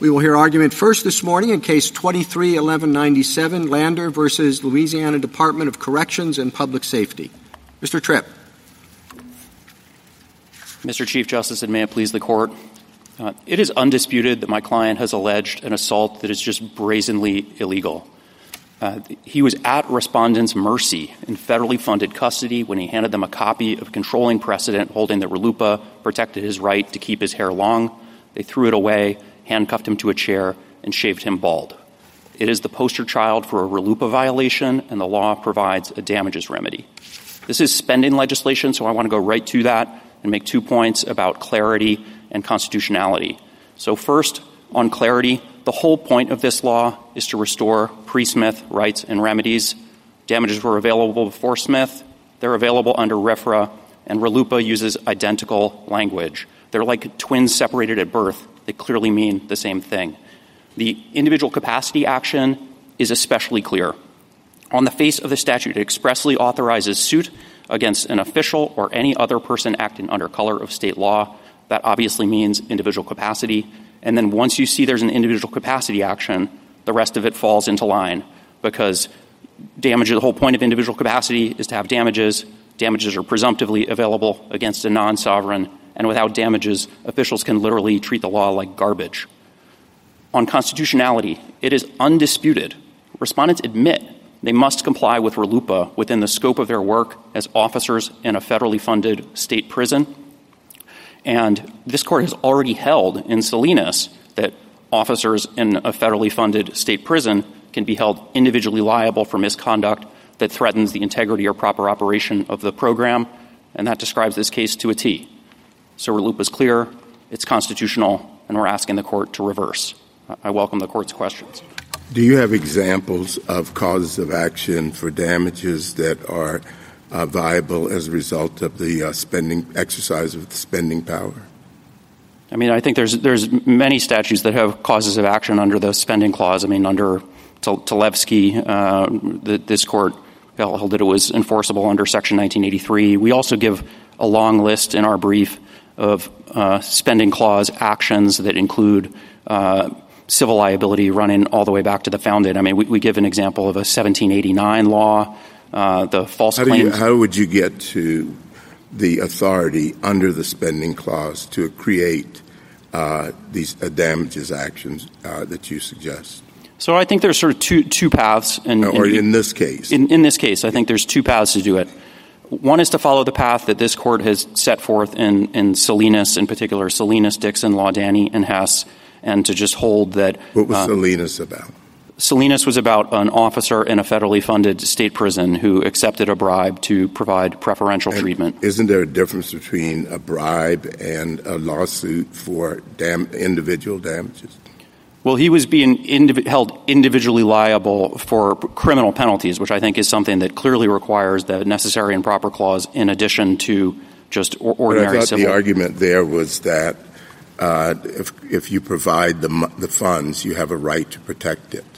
We will hear argument first this morning in Case 23-1197, Lander versus Louisiana Department of Corrections and Public Safety. Mr. Tripp. Mr. Chief Justice, and may it please the Court, it is undisputed that my client has alleged an assault that is just brazenly illegal. He was at respondents' mercy in federally funded custody when he handed them a copy of controlling precedent holding that RLUIPA protected his right to keep his hair long. They threw it away, handcuffed him to a chair, and shaved him bald. It is the poster child for a RLUIPA violation, and the law provides a damages remedy. This is spending legislation, so I want to go right to that and make 2 points about clarity and constitutionality. So first, on clarity, the whole point of this law is to restore pre-Smith rights and remedies. Damages were available before Smith. They're available under RFRA, and RLUIPA uses identical language. They're like twins separated at birth. They clearly mean the same thing. The individual capacity action is especially clear. On the face of the statute, it expressly authorizes suit against an official or any other person acting under color of state law. That obviously means individual capacity. And then once you see there's an individual capacity action, the rest of it falls into line because damages, the whole point of individual capacity is to have damages. Damages are presumptively available against a non-sovereign, and without damages, officials can literally treat the law like garbage. On constitutionality, it is undisputed. Respondents admit they must comply with RLUIPA within the scope of their work as officers in a federally funded state prison. And this Court has already held in Salinas that officers in a federally funded state prison can be held individually liable for misconduct that threatens the integrity or proper operation of the program, and that describes this case to a T. So RLUIPA is clear, it's constitutional, and we're asking the Court to reverse. I welcome the Court's questions. Do you have examples of causes of action for damages that are viable as a result of the exercise of the spending power? I mean, I think there's many statutes that have causes of action under the spending clause. I mean, under Talevsky, this Court held that it was enforceable under Section 1983. We also give a long list in our brief of spending clause actions that include civil liability running all the way back to the founding. I mean, we give an example of a 1789 law, the false claims. How would you get to the authority under the spending clause to create these damages actions that you suggest? So I think there's sort of two paths. In this case? In this case, I think there's two paths to do it. One is to follow the path that this Court has set forth in Salinas, in particular, Salinas, Dixon, Laudani, and Hess, and to just hold that. What was Salinas about? Salinas was about an officer in a federally funded state prison who accepted a bribe to provide preferential treatment. Isn't there a difference between a bribe and a lawsuit for individual damages? Well, he was being held individually liable for criminal penalties, which I think is something that clearly requires the necessary and proper clause in addition to just ordinary but I thought civil. The argument there was that if you provide the funds, you have a right to protect it.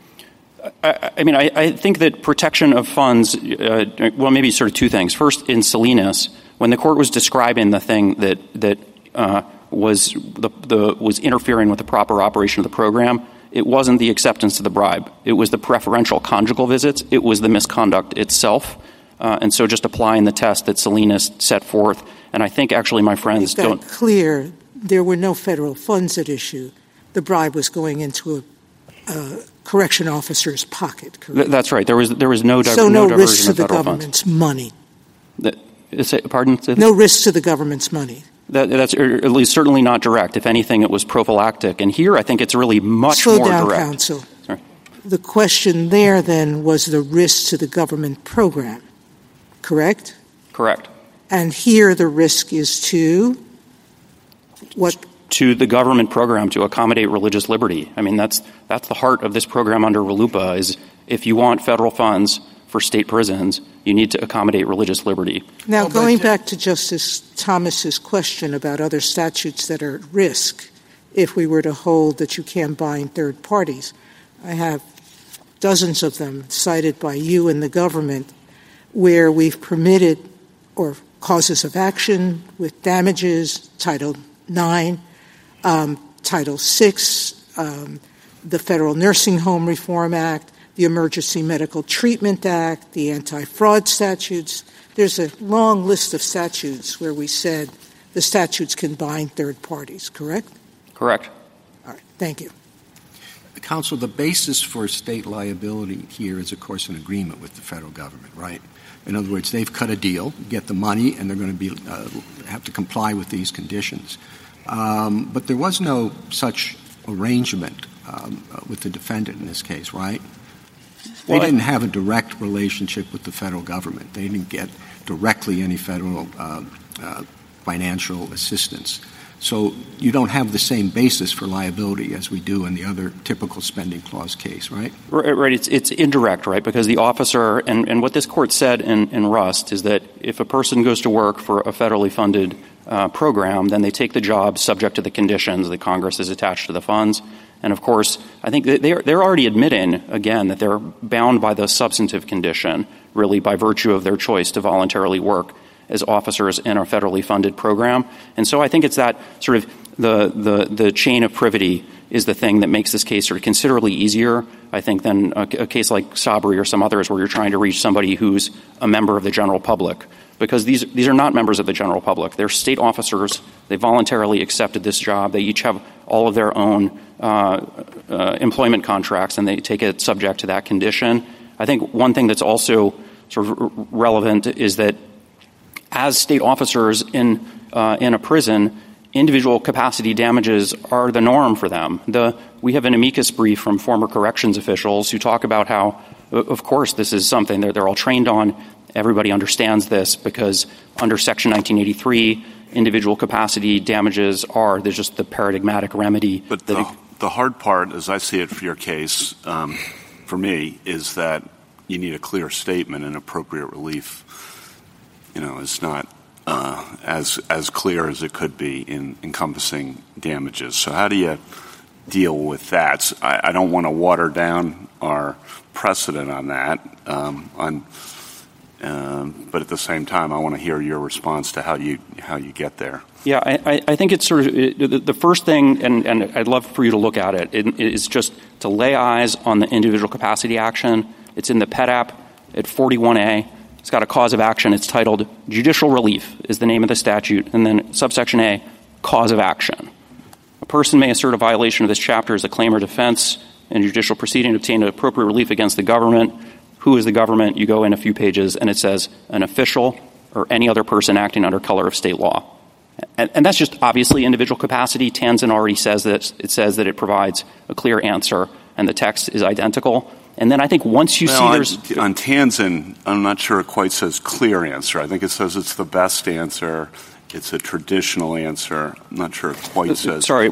I think that protection of funds, maybe sort of two things. First, in Salinas, when the Court was describing the thing that was interfering with the proper operation of the program, it wasn't the acceptance of the bribe. It was the preferential conjugal visits. It was the misconduct itself. And so just applying the test that Salinas set forth, and I think actually my friends don't. Clear, there were no federal funds at issue. The bribe was going into a correction officer's pocket, correct? That's right. There was no so no risk to the funds. government's money. Pardon? No risk to the government's money. That's at least certainly not direct. If anything, it was prophylactic. And here I think it's really much more direct. Slow down, counsel. Sorry. The question there then was the risk to the government program, correct? Correct. And here the risk is to what? To the government program to accommodate religious liberty. I mean, that's the heart of this program under RLUIPA is if you want federal funds for state prisons, you need to accommodate religious liberty. Now, going back to Justice Thomas's question about other statutes that are at risk, if we were to hold that you can't bind third parties, I have dozens of them cited by you and the government where we've permitted or causes of action with damages, Title IX, Title VI, the Federal Nursing Home Reform Act, the Emergency Medical Treatment Act, the anti-fraud statutes. There's a long list of statutes where we said the statutes can bind third parties, correct? Correct. All right. Thank you. Counsel, the basis for state liability here is, of course, an agreement with the federal government, right? In other words, they've cut a deal, get the money, and they're going to have to comply with these conditions. But there was no such arrangement with the defendant in this case, right? They didn't have a direct relationship with the federal government. They didn't get directly any federal financial assistance. So you don't have the same basis for liability as we do in the other typical spending clause case, right? Right. It's indirect, right? Because the officer, and what this court said in Rust is that if a person goes to work for a federally funded program, then they take the job subject to the conditions that Congress has attached to the funds. And, of course, I think they're already admitting, again, that they're bound by the substantive condition, really by virtue of their choice to voluntarily work as officers in a federally funded program. And so I think it's that sort of the chain of privity is the thing that makes this case sort of considerably easier, I think, than a case like Sabry or some others where you're trying to reach somebody who's a member of the general public. Because these are not members of the general public. They're state officers. They voluntarily accepted this job. They each have all of their own employment contracts, and they take it subject to that condition. I think one thing that's also sort of relevant is that as state officers in a prison, individual capacity damages are the norm for them. We have an amicus brief from former corrections officials who talk about how, of course, this is something they're all trained on. Everybody understands this because under Section 1983, individual capacity damages there's just the paradigmatic remedy. But the hard part, as I see it for your case, for me, is that you need a clear statement and appropriate relief. It's not as clear as it could be in encompassing damages. So how do you deal with that? I don't want to water down our precedent on that, but at the same time, I want to hear your response to how you get there. Yeah, I think it's sort of the first thing, and I'd love for you to look at it, is just to lay eyes on the individual capacity action. It's in the PEDAP at 41A. It's got a cause of action. It's titled Judicial Relief is the name of the statute, and then subsection A, cause of action. A person may assert a violation of this chapter as a claim or defense in a judicial proceeding to obtain appropriate relief against the government. Who is the government? You go in a few pages, and it says an official or any other person acting under color of state law. And that's just obviously individual capacity. Tanzan already says that it provides a clear answer, and the text is identical. And then I think once you see there's on Tanzan, I'm not sure it quite says clear answer. I think it says it's the best answer. It's a traditional answer. I'm not sure it quite says. Sorry,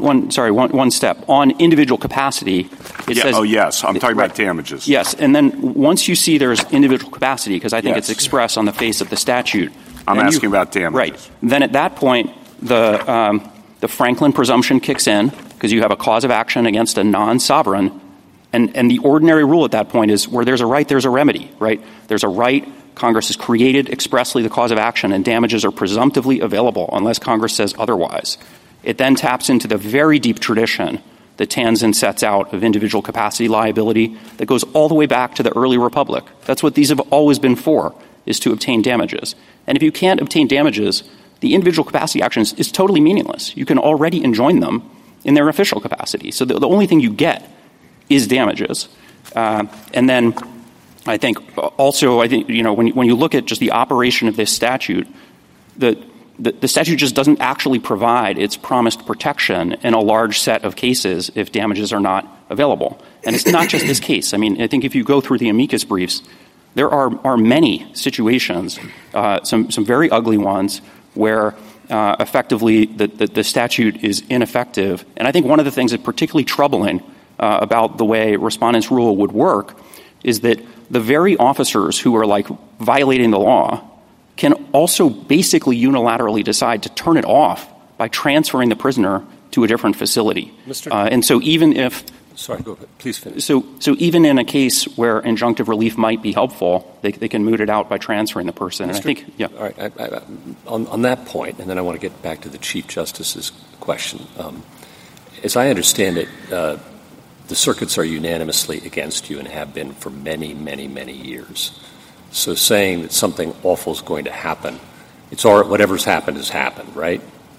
one step. On individual capacity, it says. Oh, yes. I'm talking about damages. Yes. And then once you see there's individual capacity, because I think it's expressed on the face of the statute. I'm asking about damages. Right. Then at that point, the Franklin presumption kicks in because you have a cause of action against a non-sovereign. And the ordinary rule at that point is where there's a right, there's a remedy, right? There's a right. Congress has created expressly the cause of action, and damages are presumptively available unless Congress says otherwise. It then taps into the very deep tradition that Tanzan sets out of individual capacity liability that goes all the way back to the early republic. That's what these have always been for, is to obtain damages. And if you can't obtain damages, the individual capacity action is totally meaningless. You can already enjoin them in their official capacity. So the only thing you get is damages. And then I think also, when you look at just the operation of this statute, the statute just doesn't actually provide its promised protection in a large set of cases if damages are not available. And it's not just this case. I mean, I think if you go through the amicus briefs, there are many situations, some very ugly ones, where effectively the statute is ineffective. And I think one of the things that's particularly troubling about the way respondents' rule would work is that the very officers who are violating the law can also basically unilaterally decide to turn it off by transferring the prisoner to a different facility. And so even if Sorry, go ahead. Please finish. So even in a case where injunctive relief might be helpful, they can moot it out by transferring the person. And I think, yeah. All right. On that point, and then I want to get back to the Chief Justice's question. as I understand it, the circuits are unanimously against you and have been for many, many, many years. So saying that something awful is going to happen, it's all whatever's happened has happened, right?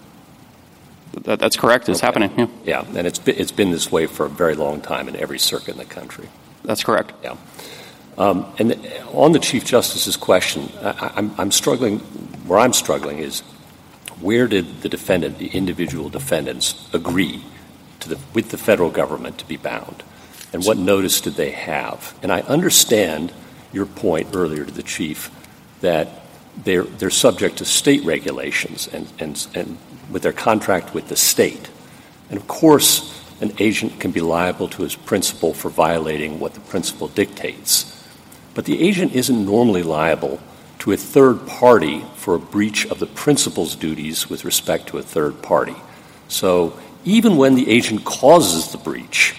That's correct. It's happening. Yeah. Yeah, and it's been this way for a very long time in every circuit in the country. That's correct. Yeah. And on the Chief Justice's question, I'm struggling. Where I'm struggling is where did the individual defendants, agree with the federal government to be bound, and what notice did they have? And I understand your point earlier to the Chief that they're subject to state regulations and with their contract with the state. And of course, an agent can be liable to his principal for violating what the principal dictates. But the agent isn't normally liable to a third party for a breach of the principal's duties with respect to a third party. So even when the agent causes the breach,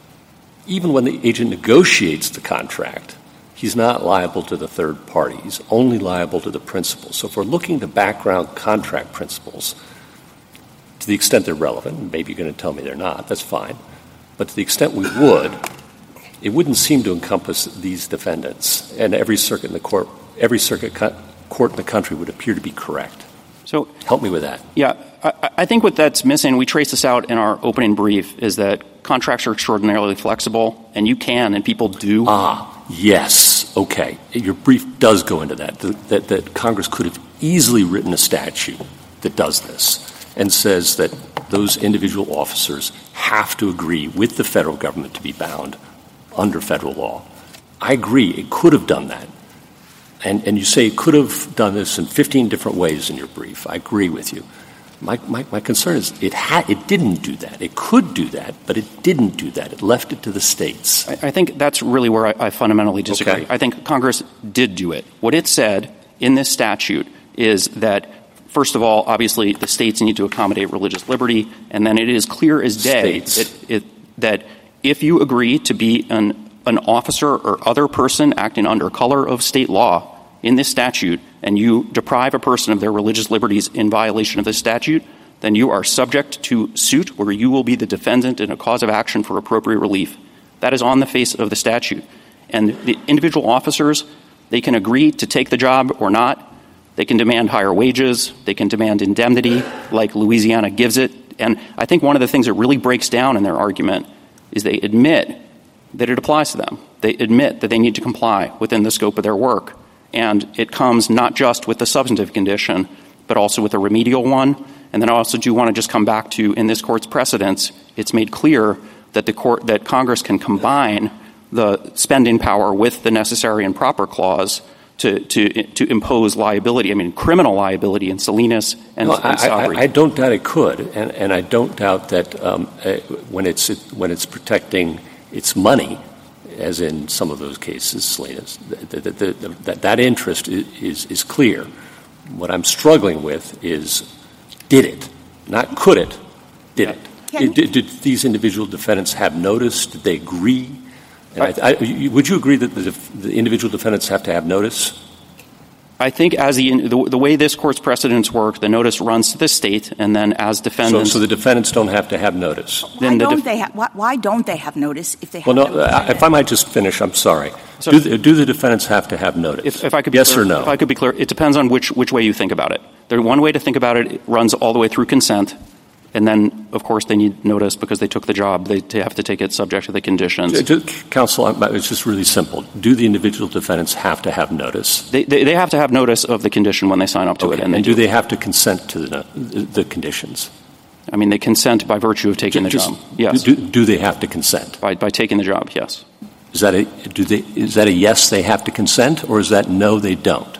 even when the agent negotiates the contract, he's not liable to the third party. He's only liable to the principal. So if we're looking to background contract principles, to the extent they're relevant, maybe you're going to tell me they're not, that's fine. But to the extent we would, it wouldn't seem to encompass these defendants. And every circuit court in the country would appear to be correct. So help me with that. Yeah, I think what that's missing, we trace this out in our opening brief, is that contracts are extraordinarily flexible, and you can, and people do. Yes. Okay. Your brief does go into that Congress could have easily written a statute that does this and says that those individual officers have to agree with the federal government to be bound under federal law. I agree. It could have done that. And you say it could have done this in 15 different ways in your brief. I agree with you. My concern is it didn't do that. It could do that, but it didn't do that. It left it to the states. I think that's really where I fundamentally disagree. Okay. I think Congress did do it. What it said in this statute is that, first of all, obviously the states need to accommodate religious liberty, and then it is clear as day that if you agree to be an officer or other person acting under color of state law in this statute, and you deprive a person of their religious liberties in violation of this statute, then you are subject to suit where you will be the defendant in a cause of action for appropriate relief. That is on the face of the statute. And the individual officers, they can agree to take the job or not. They can demand higher wages. They can demand indemnity like Louisiana gives it. And I think one of the things that really breaks down in their argument is they admit that it applies to them. They admit that they need to comply within the scope of their work. And it comes not just with the substantive condition, but also with a remedial one. And then I also do want to just come back to, in this Court's precedents, it's made clear that that Congress can combine the spending power with the necessary and proper clause to impose liability. I mean, criminal liability in Salinas and Sabri. I don't doubt it could, and I don't doubt that when it's protecting its money, as in some of those cases, Salinas, that interest is clear. What I'm struggling with is, did it? Not could it, did it? Did these individual defendants have notice? Did they agree? Would you agree that the individual defendants have to have notice? I think as the way this Court's precedents work, the notice runs to the state, and then as defendants... So the defendants don't have to have notice? Why don't they have notice if they have if I might just finish, I'm sorry. So, do the defendants have to have notice? If I could be yes clear, or no? If I could be clear, it depends on which way you think about it. One way to think about it runs all the way through consent, and then, of course, they need notice because they took the job. They have to take it subject to the conditions. Counsel, it's just really simple. Do the individual defendants have to have notice? They have to have notice of the condition when they sign up to it. And do they have to consent to the conditions? I mean, they consent by virtue of taking the job. Yes. Do they have to consent? By taking the job, yes. Is that a yes, they have to consent, or is that no, they don't?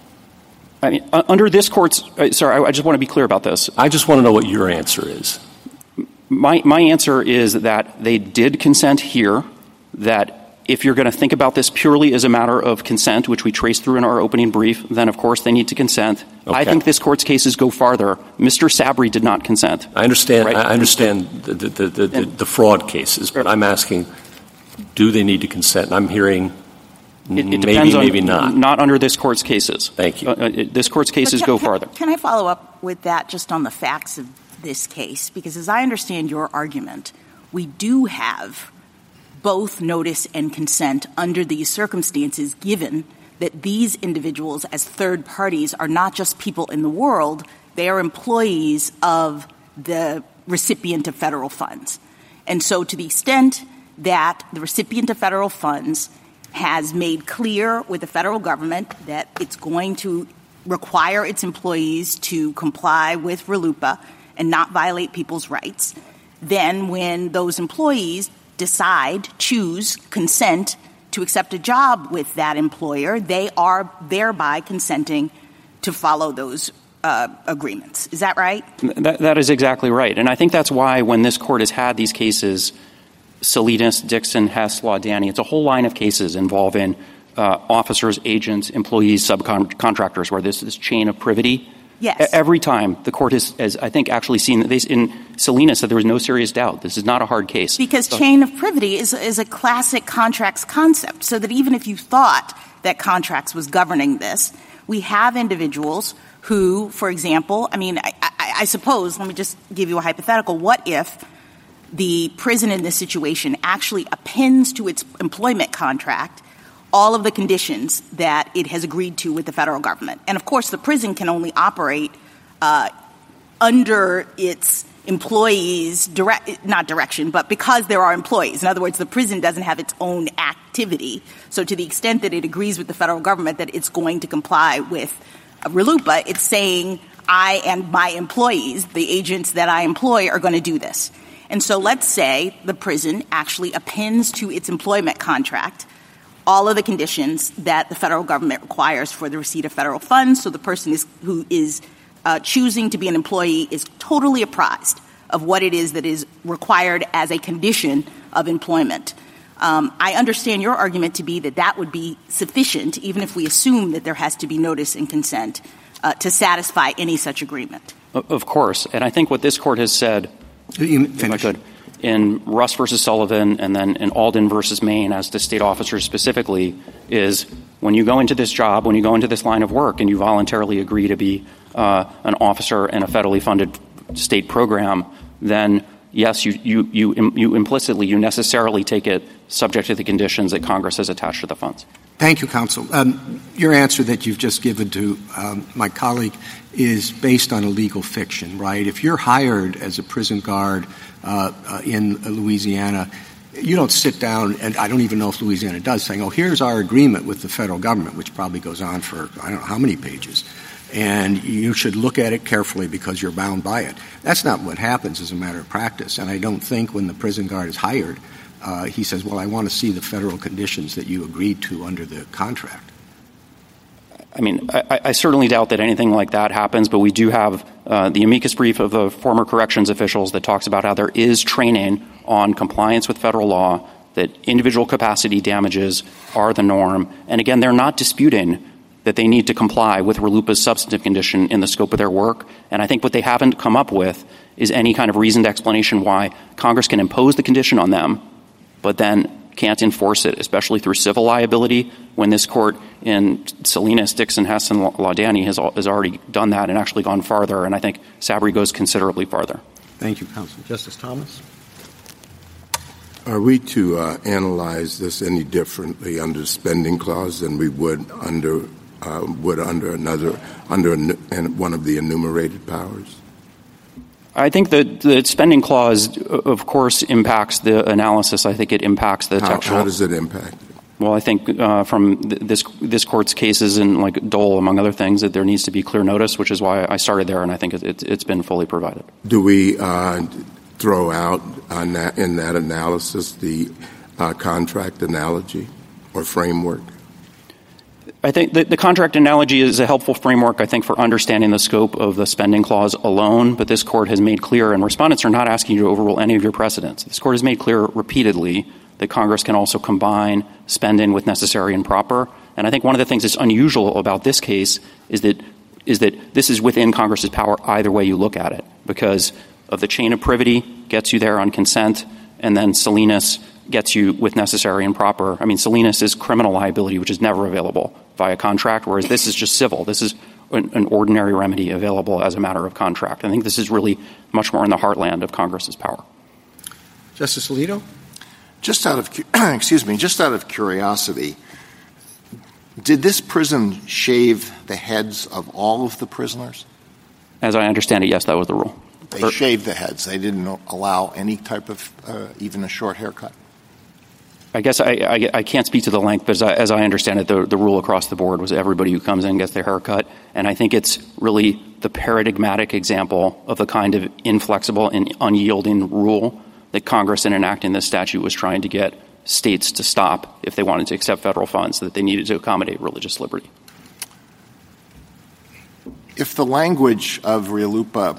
I mean, under this Court's sorry, I just want to be clear about this. I just want to know what your answer is. My answer is that they did consent here, that if you're going to think about this purely as a matter of consent, which we trace through in our opening brief, then, of course, they need to consent. Okay. I think this Court's cases go farther. Mr. Sabri did not consent. I understand. Right? I understand the fraud cases, but I'm asking, do they need to consent? And I'm hearing it depends maybe on, not. Not under this Court's cases. Thank you. This Court's cases go farther. Can I follow up with that just on the facts of this case? Because as I understand your argument, we do have both notice and consent under these circumstances, given that these individuals as third parties are not just people in the world, they are employees of the recipient of federal funds. And so to the extent that the recipient of federal funds has made clear with the federal government that it's going to require its employees to comply with RLUIPA and not violate people's rights, then when those employees choose, consent to accept a job with that employer, they are thereby consenting to follow those agreements. Is that right? That is exactly right. And I think that's why when this court has had these cases, Salinas, Dixon, Hess, Laudani, it's a whole line of cases involving officers, agents, employees, subcontractors, where there's this chain of privity. Yes. Every time the court has I think, actually seen that in Salinas that there was no serious doubt. This is not a hard case. Because chain of privity is a classic contracts concept, so that even if you thought that contracts was governing this, we have individuals who, for example, I suppose, let me just give you a hypothetical. What if the prison in this situation actually appends to its employment contract all of the conditions that it has agreed to with the federal government? And, of course, the prison can only operate under its employees' not direction, but because there are employees. In other words, the prison doesn't have its own activity. So to the extent that it agrees with the federal government that it's going to comply with RLUIPA, it's saying I and my employees, the agents that I employ, are going to do this. And so let's say the prison actually appends to its employment contract all of the conditions that the federal government requires for the receipt of federal funds, so the person who is choosing to be an employee is totally apprised of what it is that is required as a condition of employment. I understand your argument to be that would be sufficient, even if we assume that there has to be notice and consent to satisfy any such agreement. Of course. And I think what this court has said, if I could, in Russ versus Sullivan and then in Alden versus Maine as to state officers specifically, is when you go into this job, when you go into this line of work and you voluntarily agree to be an officer in a federally funded state program, then yes, you implicitly, you necessarily take it subject to the conditions that Congress has attached to the funds. Thank you, counsel. Your answer that you've just given to my colleague is based on a legal fiction, right? If you're hired as a prison guard in Louisiana, you don't sit down, and I don't even know if Louisiana does, saying, oh, here's our agreement with the federal government, which probably goes on for I don't know how many pages, and you should look at it carefully because you're bound by it. That's not what happens as a matter of practice, and I don't think when the prison guard is hired, he says, well, I want to see the federal conditions that you agreed to under the contract. I mean, I certainly doubt that anything like that happens, but we do have the amicus brief of the former corrections officials that talks about how there is training on compliance with federal law, that individual capacity damages are the norm. And again, they're not disputing that they need to comply with RLUIPA's substantive condition in the scope of their work. And I think what they haven't come up with is any kind of reasoned explanation why Congress can impose the condition on them, but then can't enforce it, especially through civil liability, when this court in Salinas, Dixon, Hess, and Laudani has already done that and actually gone farther. And I think Sabry goes considerably farther. Thank you, counsel. Justice Thomas? Are we to analyze this any differently under the spending clause than we would under one of the enumerated powers? I think that the spending clause, of course, impacts the analysis. I think it impacts the textual. How does it impact? Well, I think from this court's cases and like Dole, among other things, that there needs to be clear notice, which is why I started there, and I think it's been fully provided. Do we throw out in that analysis the contract analogy or framework? I think the contract analogy is a helpful framework, I think, for understanding the scope of the spending clause alone, but this court has made clear, and respondents are not asking you to overrule any of your precedents. This court has made clear repeatedly that Congress can also combine spending with necessary and proper. And I think one of the things that's unusual about this case is that this is within Congress's power either way you look at it, because of the chain of privity gets you there on consent, and then Salinas gets you with necessary and proper. I mean, Salinas is criminal liability, which is never available via contract, whereas this is just civil. This is an ordinary remedy available as a matter of contract. I think this is really much more in the heartland of Congress's power. Justice Alito? Just out of curiosity, did this prison shave the heads of all of the prisoners? As I understand it, yes, that was the rule. They shaved the heads. They didn't allow any type of even a short haircut? I guess I can't speak to the length, but as I understand it, the rule across the board was everybody who comes in gets their haircut. And I think it's really the paradigmatic example of the kind of inflexible and unyielding rule that Congress, in enacting this statute, was trying to get states to stop if they wanted to accept federal funds, that they needed to accommodate religious liberty. If the language of RLUIPA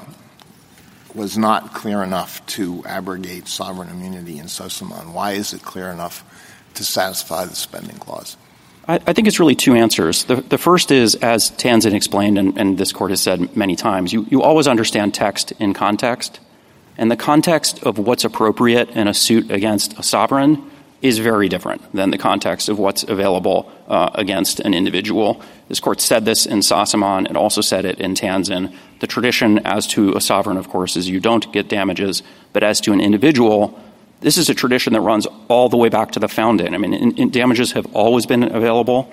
was not clear enough to abrogate sovereign immunity in Sossamon, why is it clear enough to satisfy the spending clause? I think it's really two answers. The first is, as Tanzin explained, and this Court has said many times, you always understand text in context. And the context of what's appropriate in a suit against a sovereign is very different than the context of what's available against an individual. This Court said this in Sossamon. It also said it in Tanzin. The tradition as to a sovereign, of course, is you don't get damages. But as to an individual, this is a tradition that runs all the way back to the founding. I mean, damages have always been available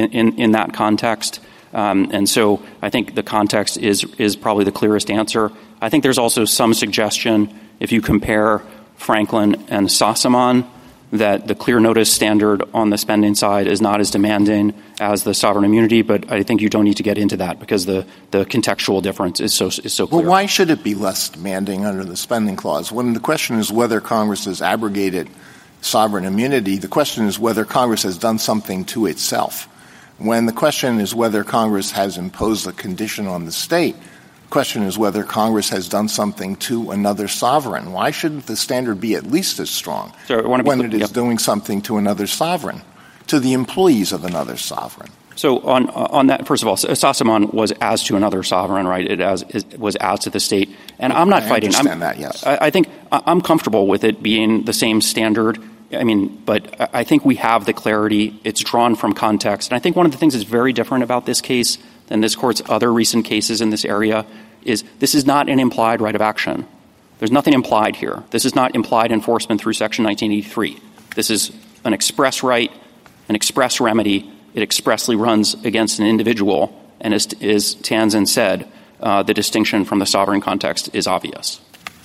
in that context. And so I think the context is probably the clearest answer. I think there's also some suggestion, if you compare Franklin and Sossamon, that the clear notice standard on the spending side is not as demanding as the sovereign immunity, but I think you don't need to get into that because the contextual difference is so clear. Well, why should it be less demanding under the spending clause? When the question is whether Congress has abrogated sovereign immunity, the question is whether Congress has done something to itself. When the question is whether Congress has imposed a condition on the state, the question is whether Congress has done something to another sovereign. Why shouldn't the standard be at least as strong when it is doing something to another sovereign, to the employees of another sovereign? So on that, first of all, Sossamon was as to another sovereign, right? It was as to the state. And I'm not fighting. I understand that, yes. I think I'm comfortable with it being the same standard. I mean, but I think we have the clarity. It's drawn from context. And I think one of the things that's very different about this case than this Court's other recent cases in this area is this is not an implied right of action. There's nothing implied here. This is not implied enforcement through Section 1983. This is an express right, an express remedy. It expressly runs against an individual. And as Tanzin said, the distinction from the sovereign context is obvious.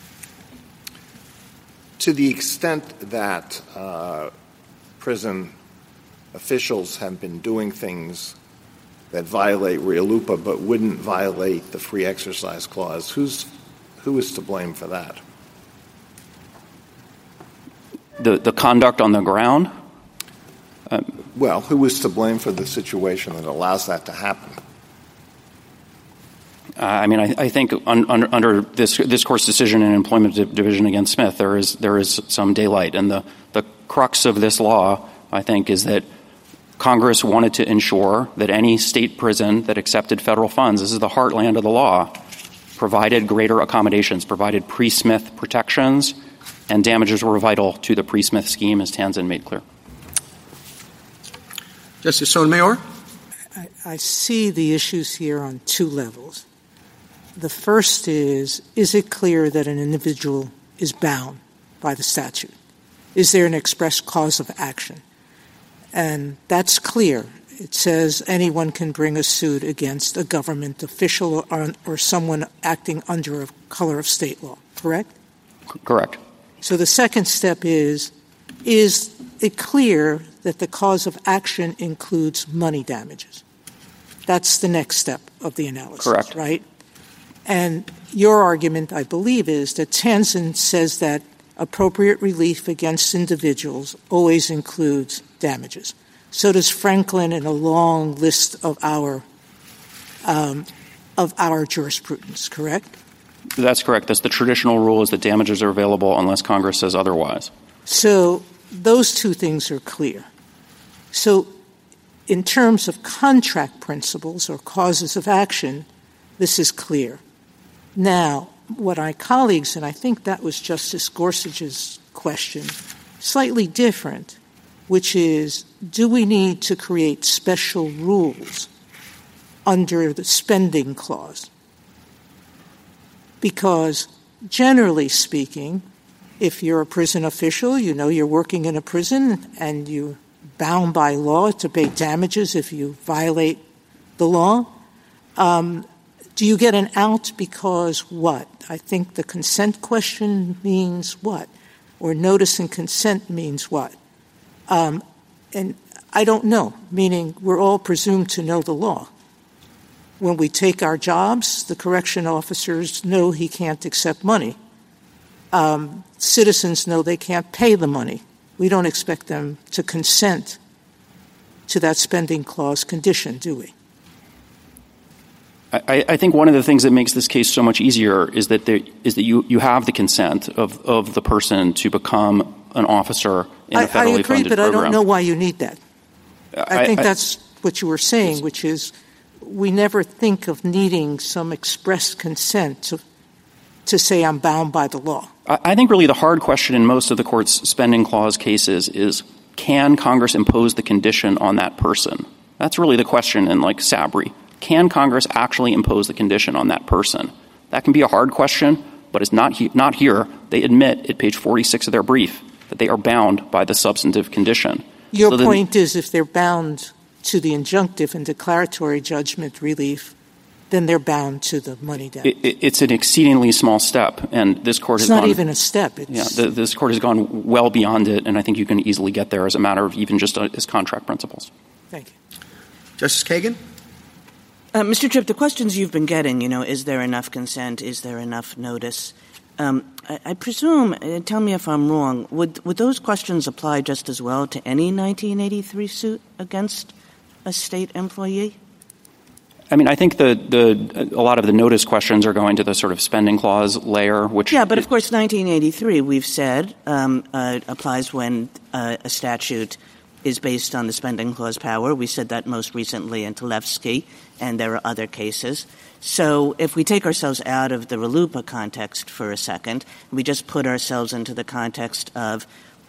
To the extent that prison officials have been doing things that violate RLUIPA but wouldn't violate the free exercise clause, who is to blame for that? The conduct on the ground? Well, who is to blame for the situation that allows that to happen? I think under this Court's decision in Employment Division against Smith, there is some daylight. And the crux of this law, I think, is that Congress wanted to ensure that any state prison that accepted federal funds, this is the heartland of the law, provided greater accommodations, provided pre-Smith protections, and damages were vital to the pre-Smith scheme, as Tanzin made clear. Justice Sotomayor? I see the issues here on two levels. The first is it clear that an individual is bound by the statute? Is there an express cause of action? And that's clear. It says anyone can bring a suit against a government official or someone acting under a color of state law, correct? Correct. So the second step is it clear that the cause of action includes money damages? That's the next step of the analysis, correct. Right? And your argument, I believe, is that Tanzin says that appropriate relief against individuals always includes damages. So does Franklin in a long list of our jurisprudence, correct? That's correct. That's the traditional rule, is that damages are available unless Congress says otherwise. So those two things are clear. So in terms of contract principles or causes of action, this is clear. Now, what our colleagues, and I think that was Justice Gorsuch's question, slightly different, which is, do we need to create special rules under the spending clause. Because generally speaking, if you're a prison official, you know you're working in a prison and you're bound by law to pay damages if you violate the law. Do you get an out because what? I think the consent question means what? Or notice and consent means what? And I don't know, meaning we're all presumed to know the law. When we take our jobs, the correction officers know he can't accept money. Citizens know they can't pay the money. We don't expect them to consent to that spending clause condition, do we? I think one of the things that makes this case so much easier is that you have the consent of the person to become an officer in a federally funded program. I agree, but I don't know why you need that. I think that's what you were saying, which is we never think of needing some express consent to say I'm bound by the law. I think really the hard question in most of the court's spending clause cases is, can Congress impose the condition on that person? That's really the question in, like, Sabry. Can Congress actually impose the condition on that person? That can be a hard question, but it's not here. They admit at page 46 of their brief that they are bound by the substantive condition. Your point is if they're bound to the injunctive and declaratory judgment relief, then they're bound to the money debt. It's an exceedingly small step, and this court has gone— It's not even a step. This court has gone well beyond it, and I think you can easily get there as a matter of even just as contract principles. Thank you. Justice Kagan? Mr. Tripp, the questions you've been getting, is there enough consent? Is there enough notice? I presume, tell me if I'm wrong, would those questions apply just as well to any 1983 suit against a state employee? I mean, I think a lot of the notice questions are going to the sort of spending clause layer, which— Yeah, but of course 1983, we've said, applies when a statute is based on the spending clause power. We said that most recently in Tlefsky, and there are other cases. So if we take ourselves out of the RLUIPA context for a second, we just put ourselves into the context of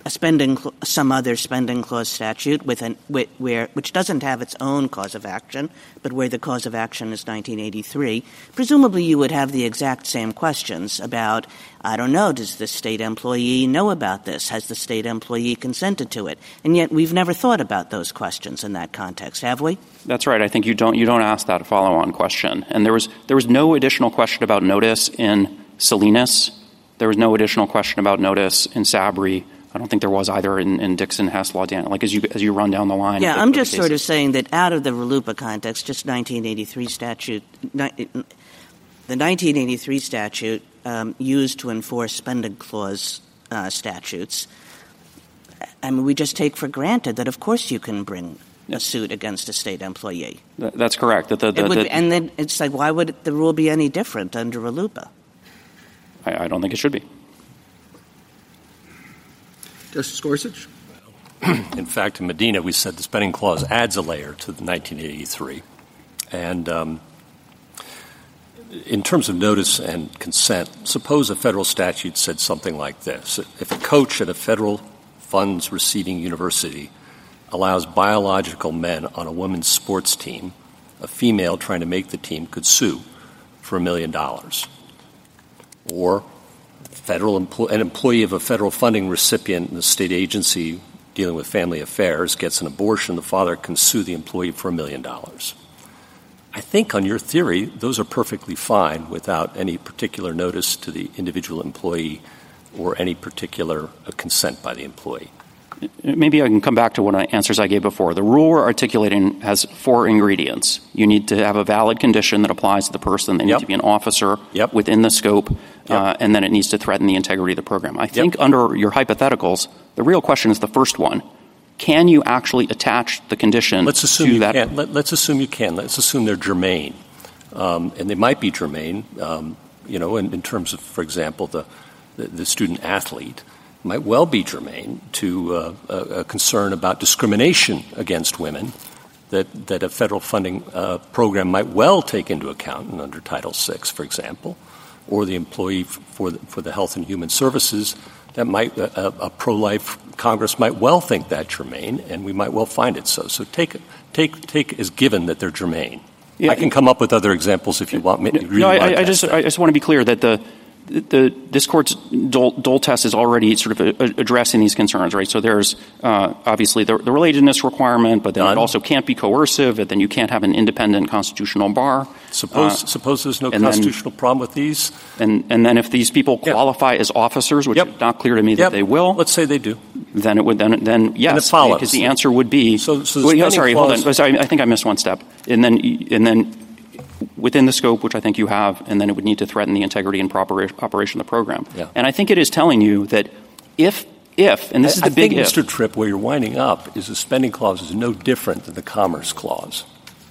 some other spending clause statute which doesn't have its own cause of action, but where the cause of action is 1983, presumably you would have the exact same questions about, I don't know, does the state employee know about this? Has the state employee consented to it? And yet we've never thought about those questions in that context, have we? That's right. I think you don't ask that follow-on question. And there was no additional question about notice in Salinas. There was no additional question about notice in Sabry. I don't think there was either in Dixon, Hess, Law, Dan. Like as you run down the line. Yeah, I'm just sort of saying that out of the RLUIPA context, just 1983 statute, the 1983 statute used to enforce spending clause statutes. I mean, we just take for granted that of course you can bring a suit against a state employee. That's correct. And then it's like, why would the rule be any different under RLUIPA? I don't think it should be. Justice Gorsuch? In fact, in Medina, we said the spending clause adds a layer to the 1983. And in terms of notice and consent, suppose a federal statute said something like this. If a coach at a federal funds receiving university allows biological men on a women's sports team, a female trying to make the team could sue for $1 million. Or an employee of a federal funding recipient in a state agency dealing with family affairs gets an abortion, the father can sue the employee for $1 million. I think on your theory, those are perfectly fine without any particular notice to the individual employee or any particular consent by the employee. Maybe I can come back to one of the answers I gave before. The rule we're articulating has 4 ingredients. You need to have a valid condition that applies to the person. They need to be an officer within the scope, and then it needs to threaten the integrity of the program. I think under your hypotheticals, the real question is the first one. Can you actually attach the condition to that? Let's assume you can. Let's assume they're germane. And they might be germane, in terms of, for example, the student-athlete. Might well be germane to a concern about discrimination against women that a federal funding program might well take into account under Title VI, for example, or the employee for the Health and Human Services. That might a pro-life Congress might well think that germane, and we might well find it so. So take as given that they're germane. Yeah. I can come up with other examples if you want me. I just want to be clear that this court's Dole test is already sort of addressing these concerns, right? So there's obviously the relatedness requirement, but then it also can't be coercive, and then you can't have an independent constitutional bar. Suppose there's no constitutional problem with these? And then if these people qualify as officers, which is not clear to me that they will. Let's say they do. Then it would then yes, and it follows. Because the answer would be hold on. Sorry, I think I missed one step. And then within the scope, which I think you have, and then it would need to threaten the integrity and proper operation of the program. Yeah. And I think it is telling you that if and this is the big if. Mr. Tripp, where you're winding up is the spending clause is no different than the Commerce Clause.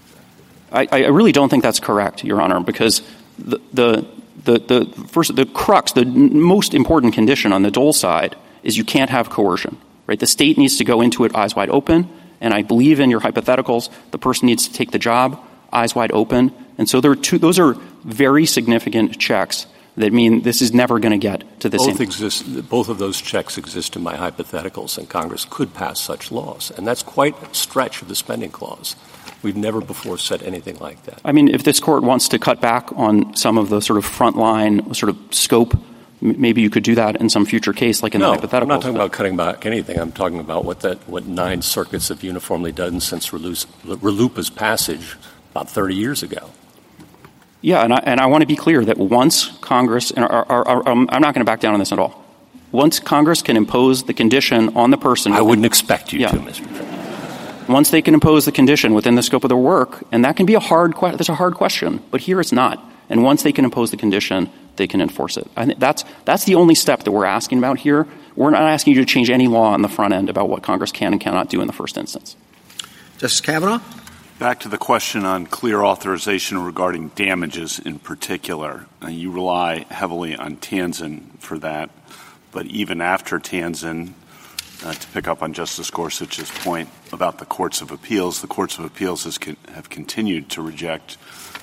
I really don't think that's correct, Your Honor, because the crux, the most important condition on the Dole side is you can't have coercion, right? The state needs to go into it eyes wide open, and I believe in your hypotheticals, the person needs to take the job eyes wide open. And so those are very significant checks that mean this is never going to get to the same. Both of those checks exist in my hypotheticals, and Congress could pass such laws. And that's quite a stretch of the spending clause. We've never before said anything like that. I mean, if this court wants to cut back on some of the sort of frontline sort of scope, maybe you could do that in some future case, like in the hypotheticals. I'm not talking about cutting back anything. I'm talking about what 9 circuits have uniformly done since RLUIPA's passage about 30 years ago. Yeah, and I want to be clear that once Congress, and I'm not going to back down on this at all. Once Congress can impose the condition on the person, I wouldn't expect you to, Mr. President. Once they can impose the condition within the scope of their work, and that can be that's a hard question, but here it's not. And once they can impose the condition, they can enforce it. I think that's the only step that we're asking about here. We're not asking you to change any law on the front end about what Congress can and cannot do in the first instance. Justice Kavanaugh? Back to the question on clear authorization regarding damages in particular. You rely heavily on Tanzen for that, but even after Tanzen, to pick up on Justice Gorsuch's point about the courts of appeals, the courts of appeals have continued to reject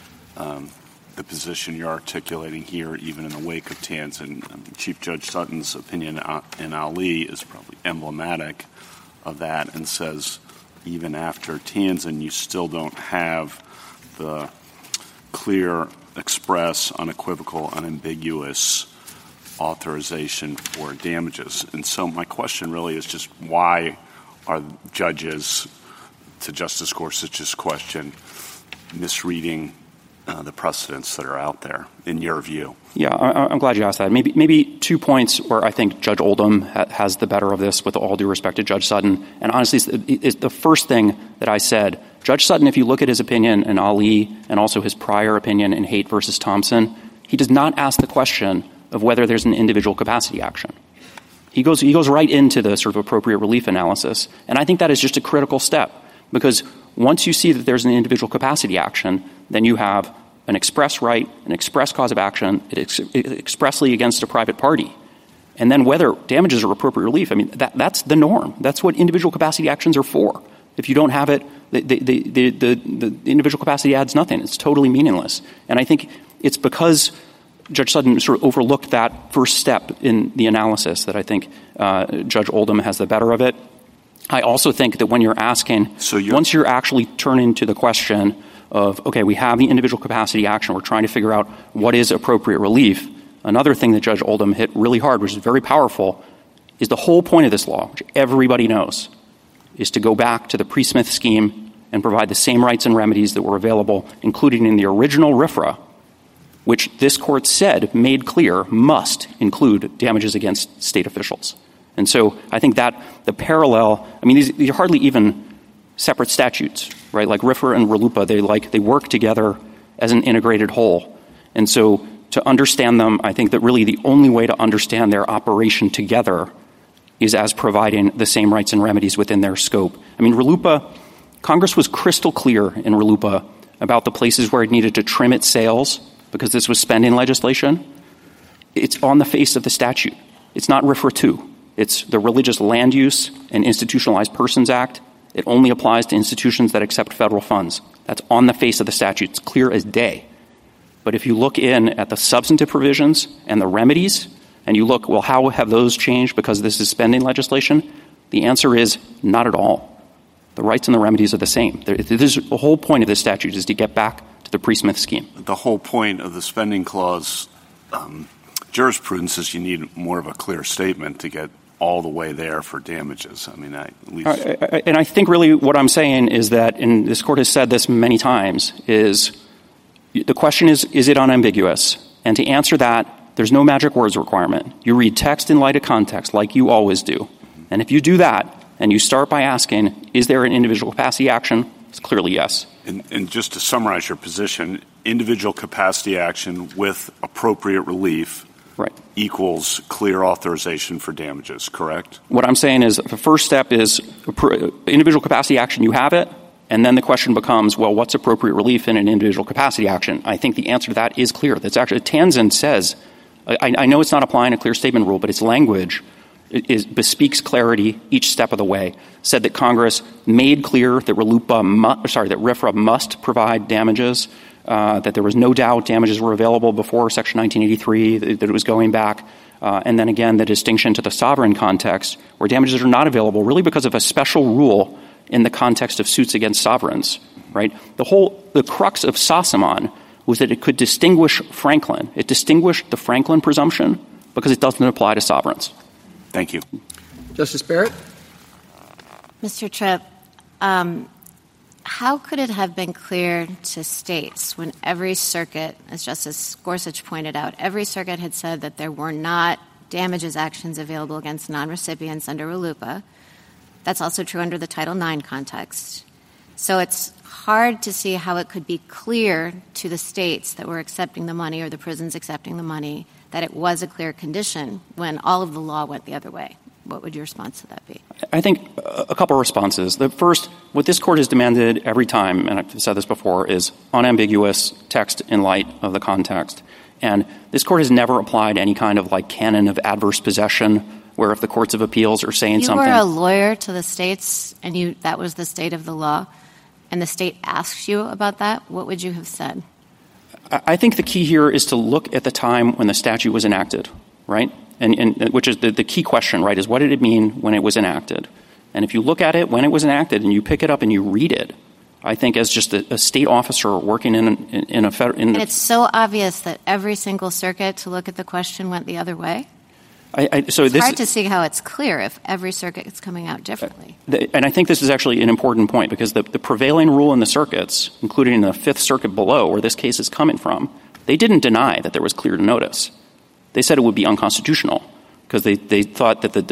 the position you're articulating here, even in the wake of Tanzen. Chief Judge Sutton's opinion in Ali is probably emblematic of that and says, even after Tanzen, you still don't have the clear, express, unequivocal, unambiguous authorization for damages. And so my question really is just why are judges, to Justice Gorsuch's question, misreading the precedents that are out there, in your view? Yeah, I'm glad you asked that. Maybe 2 points where I think Judge Oldham has the better of this, with all due respect to Judge Sutton. And honestly, it's the first thing that I said. Judge Sutton, if you look at his opinion in Ali and also his prior opinion in Haight versus Thompson, he does not ask the question of whether there's an individual capacity action. He goes right into the sort of appropriate relief analysis. And I think that is just a critical step, because once you see that there's an individual capacity action, then you have an express right, an express cause of action, expressly against a private party. And then whether damages are appropriate relief, I mean, that's the norm. That's what individual capacity actions are for. If you don't have it, the individual capacity adds nothing. It's totally meaningless. And I think it's because Judge Sutton sort of overlooked that first step in the analysis that I think Judge Oldham has the better of it. I also think that when you're asking, once you're actually turning to the question of, okay, we have the individual capacity action, we're trying to figure out what is appropriate relief, another thing that Judge Oldham hit really hard, which is very powerful, is the whole point of this law, which everybody knows, is to go back to the pre-Smith scheme and provide the same rights and remedies that were available, including in the original RFRA, which this court said, made clear, must include damages against state officials. And so I think that the parallel, I mean, these are hardly even separate statutes, right? Like RFRA and RLUIPA, they work together as an integrated whole. And so to understand them, I think that really the only way to understand their operation together is as providing the same rights and remedies within their scope. I mean, RLUIPA, Congress was crystal clear in RLUIPA about the places where it needed to trim its sails because this was spending legislation. It's on the face of the statute. It's not RFRA 2. It's the Religious Land Use and Institutionalized Persons Act. It only applies to institutions that accept federal funds. That's on the face of the statute. It's clear as day. But if you look in at the substantive provisions and the remedies, and you look, well, how have those changed because this is spending legislation? The answer is not at all. The rights and the remedies are the same. The whole point of this statute is to get back to the Pre-Smith scheme. The whole point of the spending clause jurisprudence is you need more of a clear statement to get all the way there for damages. I mean, at least. And I think really what I'm saying is that, and this Court has said this many times, is the question is it unambiguous? And to answer that, there's no magic words requirement. You read text in light of context, like you always do. And if you do that, and you start by asking, is there an individual capacity action? It's clearly yes. And just to summarize your position, individual capacity action with appropriate relief equals clear authorization for damages, correct? What I'm saying is the first step is individual capacity action, you have it, and then the question becomes, well, what's appropriate relief in an individual capacity action? I think the answer to that is clear. That's actually, Tanzan says, I know it's not applying a clear statement rule, but its language bespeaks clarity each step of the way, said that Congress made clear that RFRA must provide damages, that there was no doubt damages were available before Section 1983, that it was going back, and then again the distinction to the sovereign context where damages are not available really because of a special rule in the context of suits against sovereigns, right? The crux of Sassamon was that it could distinguish Franklin. It distinguished the Franklin presumption because it doesn't apply to sovereigns. Thank you. Justice Barrett? Mr. Tripp, how could it have been clear to states when every circuit, as Justice Gorsuch pointed out, every circuit had said that there were not damages actions available against non-recipients under RLUIPA? That's also true under the Title IX context. So it's hard to see how it could be clear to the states that were accepting the money or the prisons accepting the money that it was a clear condition when all of the law went the other way. What would your response to that be? I think a couple of responses. The first, what this Court has demanded every time, and I've said this before, is unambiguous text in light of the context. And this Court has never applied any kind of canon of adverse possession where if the courts of appeals are saying something. You were a lawyer to the states and that was the state of the law, and the state asks you about that, what would you have said? I think the key here is to look at the time when the statute was enacted, right? And which is the key question, right, is what did it mean when it was enacted? And if you look at it when it was enacted and you pick it up and you read it, I think as just a state officer working in a federal... And it's so obvious that every single circuit to look at the question went the other way? It's hard to see how it's clear if every circuit is coming out differently. And I think this is actually an important point because the prevailing rule in the circuits, including in the Fifth Circuit below where this case is coming from, they didn't deny that there was clear notice. They said it would be unconstitutional because they thought that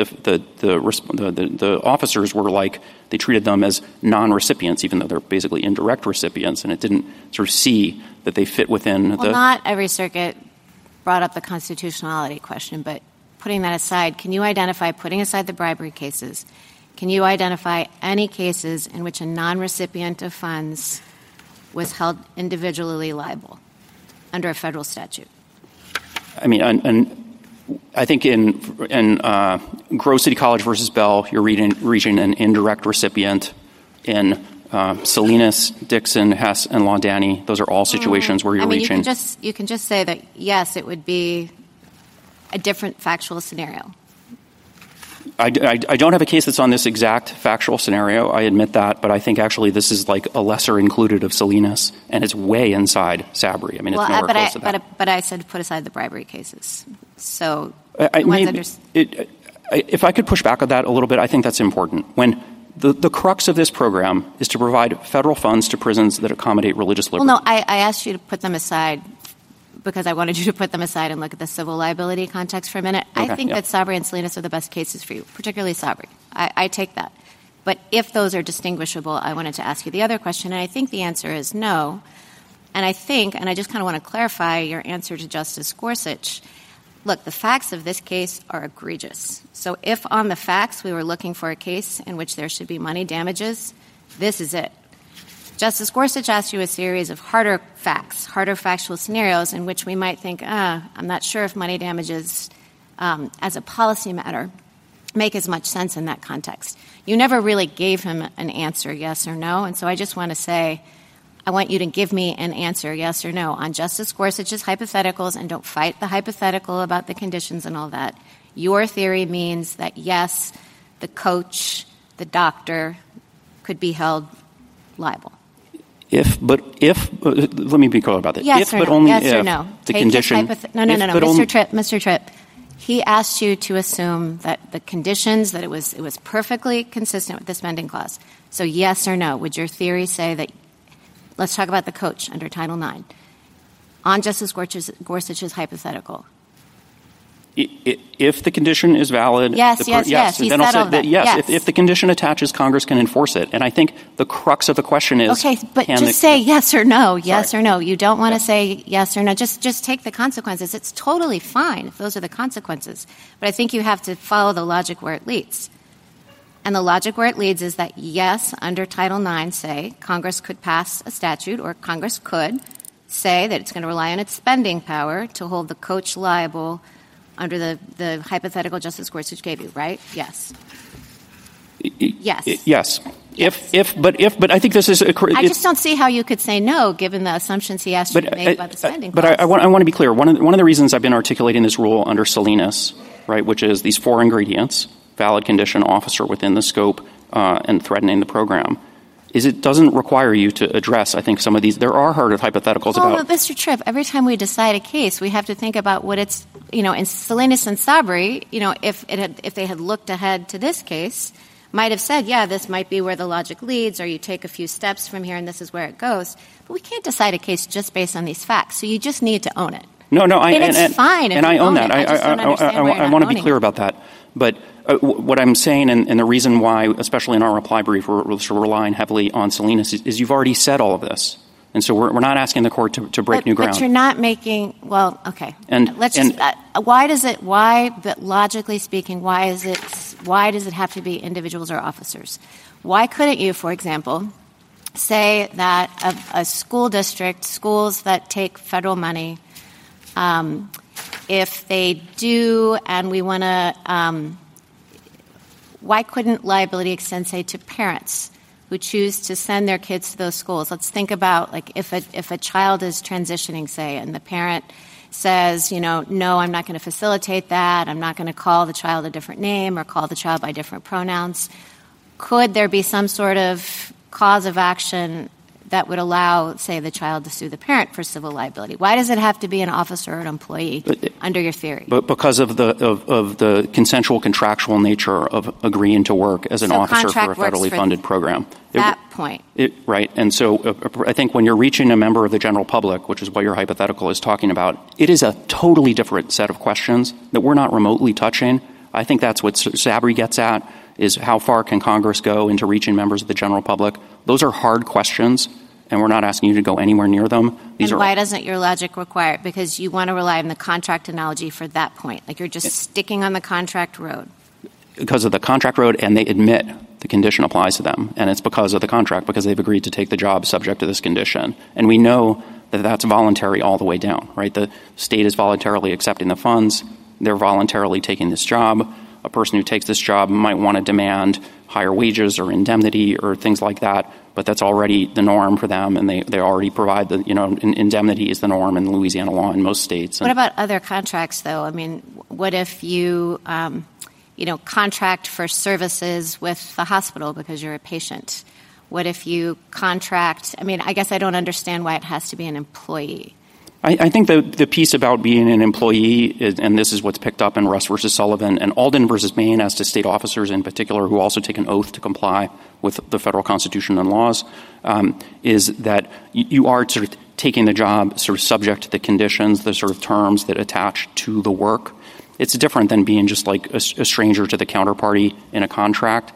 the officers were they treated them as non-recipients even though they're basically indirect recipients, and it didn't sort of see that they fit within not every circuit brought up the constitutionality question, but putting that aside, can you identify, putting aside the bribery cases, can you identify any cases in which a non-recipient of funds was held individually liable under a federal statute? I mean, and I think in Grove City College versus Bell, you're reaching an indirect recipient. In Salinas, Dixon, Hess, and Laudani, those are all situations where you're reaching. You can just say that, yes, it would be a different factual scenario. I don't have a case that's on this exact factual scenario. I admit that, but I think actually this is a lesser included of Salinas, and it's way inside Sabry. I mean, it's nowhere close to that. But I said put aside the bribery cases. So if I could push back on that a little bit, I think that's important. When the crux of this program is to provide federal funds to prisons that accommodate religious liberty. Well, no, I asked you to put them aside because I wanted you to put them aside and look at the civil liability context for a minute. Okay, I think that Sabry and Salinas are the best cases for you, particularly Sabry. I take that. But if those are distinguishable, I wanted to ask you the other question, and I think the answer is no. And I just kind of want to clarify your answer to Justice Gorsuch. Look, the facts of this case are egregious. So if on the facts we were looking for a case in which there should be money damages, this is it. Justice Gorsuch asked you a series of harder facts, harder factual scenarios in which we might think, I'm not sure if money damages as a policy matter make as much sense in that context. You never really gave him an answer, yes or no, and so I just want to say I want you to give me an answer, yes or no, on Justice Gorsuch's hypotheticals, and don't fight the hypothetical about the conditions and all that. Your theory means that, yes, the coach, the doctor could be held liable. let me be clear about that. Yes if, or but no. only yes if or no. the Take condition. No, Mr. Tripp. He asked you to assume that the conditions, that it was perfectly consistent with the spending clause. So yes or no, would your theory say that, let's talk about the coach under Title IX, on Justice Gorsuch's hypothetical? If the condition is valid, yes. He said all that. Yes. If the condition attaches, Congress can enforce it. And I think the crux of the question is, okay, but just say yes or no, yes or no. You don't want to say yes or no. Just take the consequences. It's totally fine if those are the consequences. But I think you have to follow the logic where it leads. And the logic where it leads is that, yes, under Title IX, say, Congress could pass a statute, or Congress could say that it's going to rely on its spending power to hold the coach liable under the hypothetical Justice Gorsuch gave you, right? Yes. Yes. But I think this is I just don't see how you could say no, given the assumptions he asked you to make about the spending clause. But I want to be clear. One of the reasons I've been articulating this rule under Salinas, right, which is these 4 ingredients, valid condition, officer within the scope, and threatening the program, is it doesn't require you to address, I think, some of these. There are hard hypotheticals about. But Mr. Tripp, every time we decide a case, we have to think about what it's, in Salinas and Sabri, if they had looked ahead to this case, might have said, yeah, this might be where the logic leads, or you take a few steps from here and this is where it goes. But we can't decide a case just based on these facts. So you just need to own it. No, it's fine. And I own that. I want to be clear about that. But what I'm saying, and the reason why, especially in our reply brief, we're relying heavily on Salinas, is you've already said all of this. And so we're not asking the court to break new ground. But you're not making – well, okay. Logically speaking, why does it have to be individuals or officers? Why couldn't you, for example, say that a school district, schools that take federal money, if they do and we want to why couldn't liability extend, say, to parents who choose to send their kids to those schools? Let's think about, like, if a child is transitioning, say, and the parent says, no, I'm not going to facilitate that. I'm not going to call the child a different name or call the child by different pronouns. Could there be some sort of cause of action that would allow, say, the child to sue the parent for civil liability? Why does it have to be an officer or an employee under your theory? But because of the consensual contractual nature of agreeing to work as an officer for a federally funded program. That point. Right. And so I think when you're reaching a member of the general public, which is what your hypothetical is talking about, it is a totally different set of questions that we're not remotely touching. I think that's what Sabri gets at, is how far can Congress go into reaching members of the general public? Those are hard questions, and we're not asking you to go anywhere near them. Why doesn't your logic require it? Because you want to rely on the contract analogy for that point. Like you're just sticking on the contract road. Because of the contract road, and they admit the condition applies to them. And it's because of the contract, because they've agreed to take the job subject to this condition. And we know that that's voluntary all the way down, right? The state is voluntarily accepting the funds. They're voluntarily taking this job. A person who takes this job might want to demand higher wages or indemnity or things like that, but that's already the norm for them, and they already provide the, indemnity is the norm in Louisiana law in most states. What about other contracts, though? I mean, what if you, contract for services with the hospital because you're a patient? What if you contract, I guess I don't understand why it has to be an employee. I think the piece about being an employee, is, and this is what's picked up in Russ versus Sullivan and Alden versus Maine as to state officers in particular who also take an oath to comply with the federal constitution and laws, is that you are sort of taking the job sort of subject to the conditions, the sort of terms that attach to the work. It's different than being just like a stranger to the counterparty in a contract.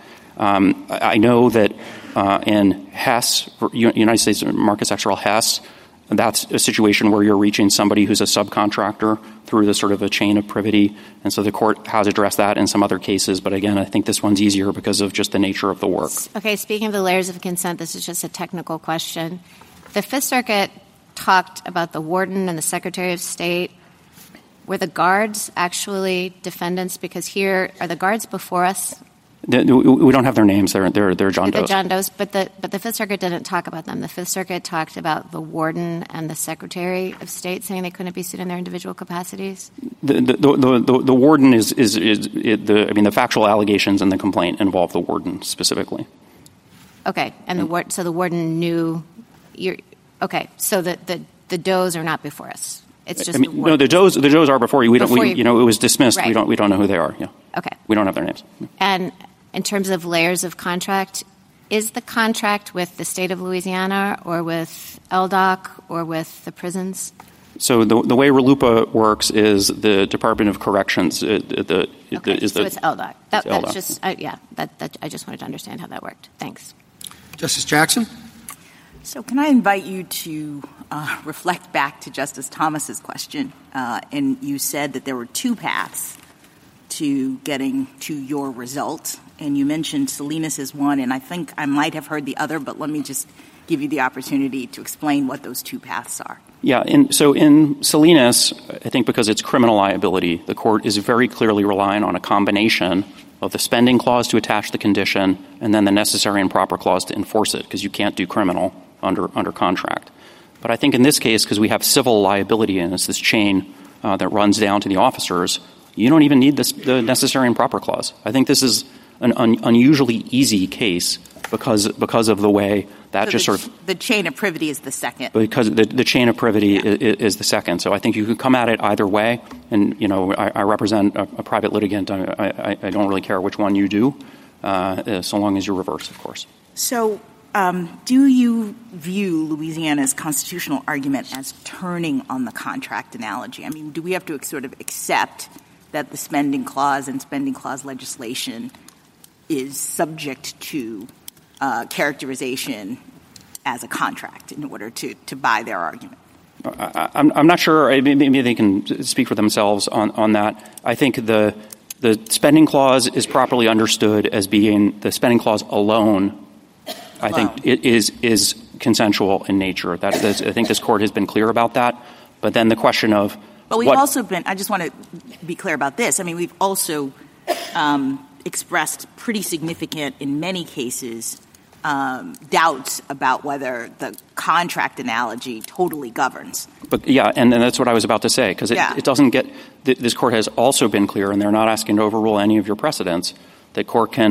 I know that in Hess, United States Marcus Exerell Hess, that's a situation where you're reaching somebody who's a subcontractor through the sort of a chain of privity. And so the court has addressed that in some other cases. But again, I think this one's easier because of just the nature of the work. Okay, speaking of the layers of consent, this is just a technical question. The Fifth Circuit talked about the warden and the Secretary of State. Were the guards actually defendants? Because here, are the guards before us? We don't have their names. They're John Does. The John Does, but the Fifth Circuit didn't talk about them. The Fifth Circuit talked about the warden and the Secretary of State, saying they couldn't be sued in their individual capacities. The warden is the factual allegations in the complaint involve the warden specifically. Okay, and so the warden knew Okay, so the Does are not before us. It's just no. The Does are before you. It was dismissed. Right. We don't know who they are. Yeah. Okay. We don't have their names. And in terms of layers of contract, is the contract with the state of Louisiana or with LDOC or with the prisons? So the way RLUIPA works is the Department of Corrections. So it's LDOC. That's LDOC. Just I just wanted to understand how that worked. Thanks. Justice Jackson? So can I invite you to reflect back to Justice Thomas's question? And you said that there were two paths to getting to your result. And you mentioned Salinas as one, and I think I might have heard the other, but let me just give you the opportunity to explain what those two paths are. Yeah, so in Salinas, I think because it's criminal liability, the court is very clearly relying on a combination of the spending clause to attach the condition and then the necessary and proper clause to enforce it, because you can't do criminal under contract. But I think in this case, because we have civil liability and it's this chain that runs down to the officers, you don't even need the necessary and proper clause. I think this is an unusually easy case because of the way that the chain of privity is the second. Because the chain of privity is the second. So I think you could come at it either way. And, I represent a private litigant. I don't really care which one you do, so long as you reverse, of course. So do you view Louisiana's constitutional argument as turning on the contract analogy? I mean, do we have to sort of accept that the spending clause and spending clause legislation is subject to characterization as a contract in order to buy their argument? I'm not sure. Maybe they can speak for themselves on that. I think the spending clause is properly understood as being the spending clause alone. I think it is consensual in nature. I think this court has been clear about that. But then the question of But we've also been – I just want to be clear about this. I mean, we've also expressed pretty significant, in many cases, doubts about whether the contract analogy totally governs. But and that's what I was about to say, because it doesn't get – this court has also been clear, and they're not asking to overrule any of your precedents, that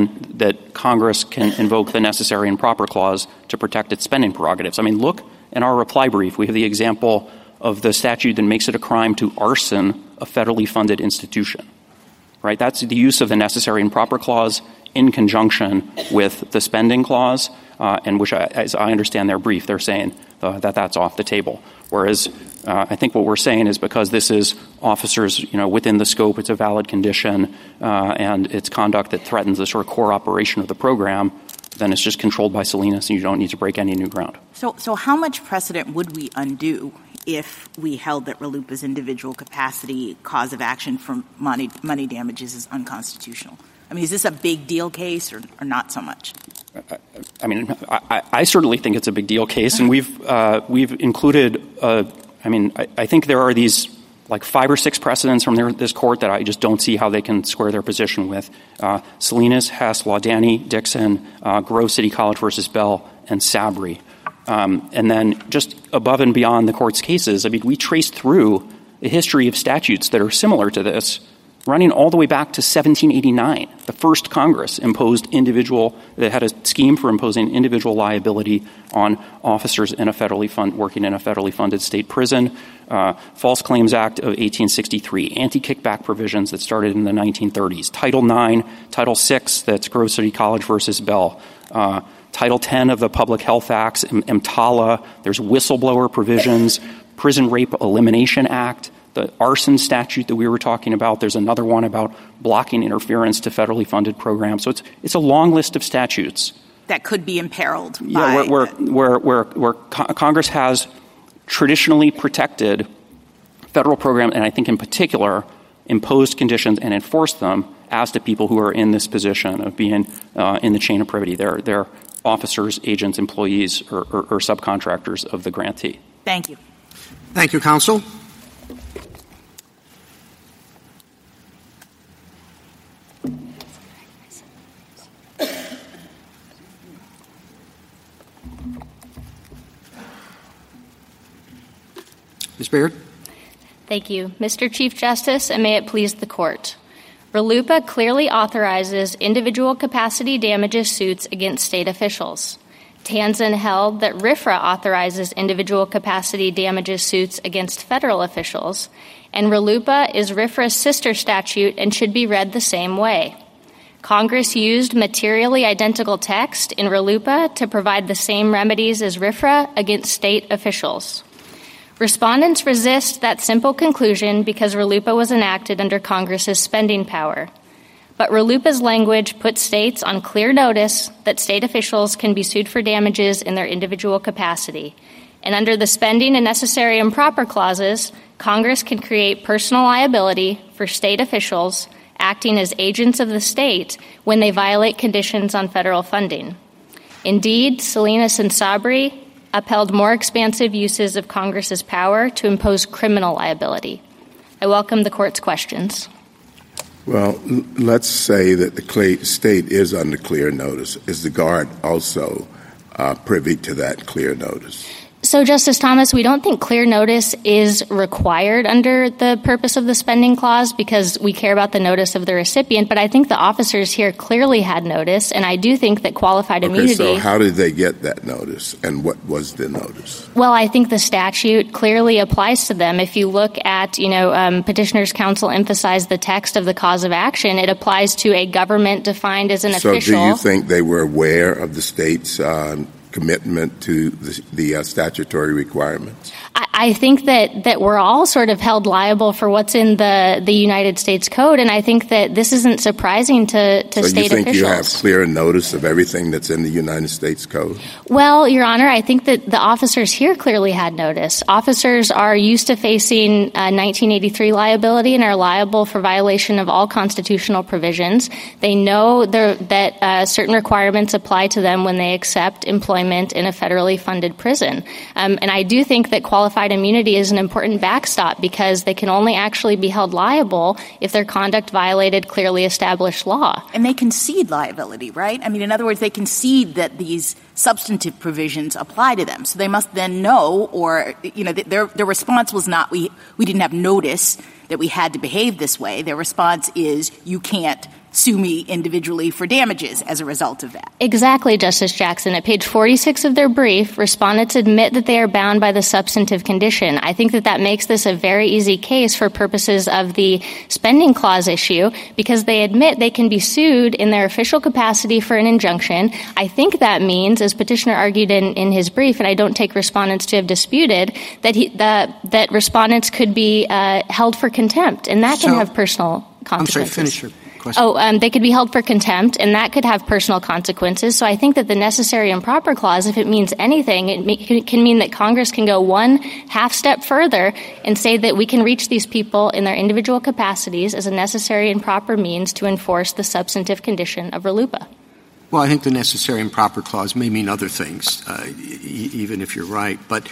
Congress can invoke the necessary and proper clause to protect its spending prerogatives. I mean, look in our reply brief. We have the example of the statute that makes it a crime to arson a federally funded institution. Right? That's the use of the necessary and proper clause in conjunction with the spending clause, and which, as I understand their brief, they're saying that that's off the table. Whereas I think what we're saying is because this is officers, within the scope, it's a valid condition, and it's conduct that threatens the sort of core operation of the program, then it's just controlled by Salinas, and you don't need to break any new ground. So how much precedent would we undo if we held that RLUIPA's individual capacity cause of action for money damages is unconstitutional? I mean, is this a big deal case or not so much? I mean, I certainly think it's a big deal case, and we've included I think there are these like 5 or 6 precedents from this court that I just don't see how they can square their position with. Salinas, Hess, Laudani, Dixon, Grove City College versus Bell, and Sabry. And then just above and beyond the court's cases, I mean, we traced through a history of statutes that are similar to this, running all the way back to 1789. The first Congress that had a scheme for imposing individual liability on officers in working in a federally funded state prison. False Claims Act of 1863, anti-kickback provisions that started in the 1930s. Title IX, Title VI, that's Grove City College versus Bell. Title X of the Public Health Acts, EMTALA. There's whistleblower provisions, Prison Rape Elimination Act, the arson statute that we were talking about. There's another one about blocking interference to federally funded programs. So it's a long list of statutes that could be imperiled. Where Congress has traditionally protected federal programs, and I think in particular imposed conditions and enforced them as to people who are in this position of being in the chain of privity. They're officers, agents, employees, or subcontractors of the grantee. Thank you. Thank you, counsel. Ms. Baird. Thank you. Mr. Chief Justice, and may it please the Court. RLUIPA clearly authorizes individual capacity damages suits against state officials. Tanzen held that RFRA authorizes individual capacity damages suits against federal officials, and RLUIPA is RFRA's sister statute and should be read the same way. Congress used materially identical text in RLUIPA to provide the same remedies as RFRA against state officials. Respondents resist that simple conclusion because RLUIPA was enacted under Congress's spending power. But RLUIPA's language puts states on clear notice that state officials can be sued for damages in their individual capacity. And under the spending and necessary and proper clauses, Congress can create personal liability for state officials acting as agents of the state when they violate conditions on federal funding. Indeed, Salinas and Sabri upheld more expansive uses of Congress's power to impose criminal liability. I welcome the Court's questions. Well, let's say that the state is under clear notice. Is the Guard also privy to that clear notice? So, Justice Thomas, we don't think clear notice is required under the purpose of the spending clause because we care about the notice of the recipient, but I think the officers here clearly had notice, and I do think that qualified immunity... Okay, so how did they get that notice, and what was the notice? Well, I think the statute clearly applies to them. If you look at, Petitioner's Counsel emphasized the text of the cause of action, it applies to a government defined as an official... So do you think they were aware of the state's commitment to the statutory requirements? I think that we're all sort of held liable for what's in the United States Code, and I think that this isn't surprising to state officials. So you think you have clear notice of everything that's in the United States Code? Well, Your Honor, I think that the officers here clearly had notice. Officers are used to facing 1983 liability and are liable for violation of all constitutional provisions. They know that certain requirements apply to them when they accept employment in a federally funded prison. And I do think that qualified immunity is an important backstop because they can only actually be held liable if their conduct violated clearly established law. And they concede liability, right? I mean, in other words, they concede that these substantive provisions apply to them. So they must then know, or, their response was not, we didn't have notice that we had to behave this way. Their response is, you can't sue me individually for damages as a result of that. Exactly, Justice Jackson. At page 46 of their brief, respondents admit that they are bound by the substantive condition. I think that makes this a very easy case for purposes of the spending clause issue because they admit they can be sued in their official capacity for an injunction. I think that means, as Petitioner argued in his brief, and I don't take respondents to have disputed, that respondents could be held for contempt, and that can have personal consequences. I'm sorry, finish your question. They could be held for contempt, and that could have personal consequences. So I think that the necessary and proper clause, if it means anything, it can mean that Congress can go one half step further and say that we can reach these people in their individual capacities as a necessary and proper means to enforce the substantive condition of RLUIPA. Well, I think the necessary and proper clause may mean other things, even if you're right. But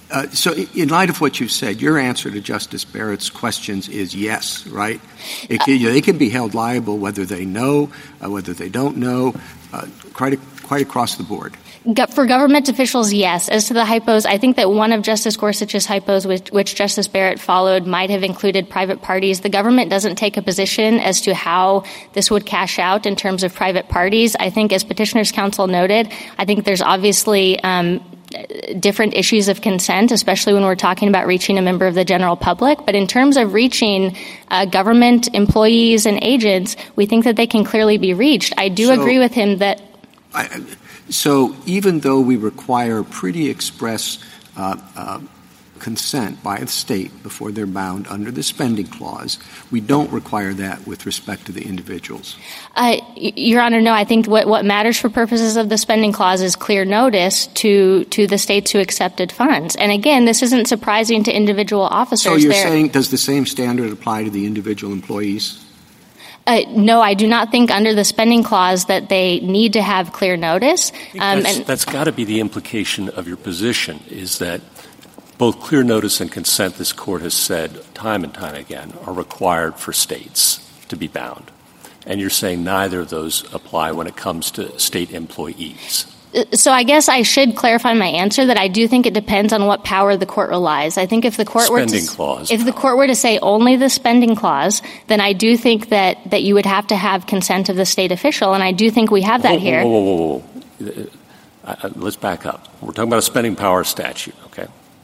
so in light of what you said, your answer to Justice Barrett's questions is yes, right? They can be held liable whether they know, whether they don't know, quite across the board. For government officials, yes. As to the hypos, I think that one of Justice Gorsuch's hypos, which Justice Barrett followed, might have included private parties. The government doesn't take a position as to how this would cash out in terms of private parties. I think, as Petitioner's Counsel noted, I think there's obviously different issues of consent, especially when we're talking about reaching a member of the general public. But in terms of reaching government employees and agents, we think that they can clearly be reached. I do agree with him that... So even though we require pretty express consent by the state before they're bound under the spending clause, we don't require that with respect to the individuals. Your Honor, no. I think what matters for purposes of the spending clause is clear notice to the states who accepted funds. And again, this isn't surprising to individual officers. So you're saying, does the same standard apply to the individual employees? No, I do not think under the spending clause that they need to have clear notice. That's got to be the implication of your position, is that both clear notice and consent, this Court has said time and time again, are required for states to be bound. And you're saying neither of those apply when it comes to state employees. So I guess I should clarify my answer that I do think it depends on what power the Court relies. I think if the Court were to say only the spending clause, then I do think that you would have to have consent of the state official, and I do think we have that here. let's back up. We're talking about a spending power statute, okay?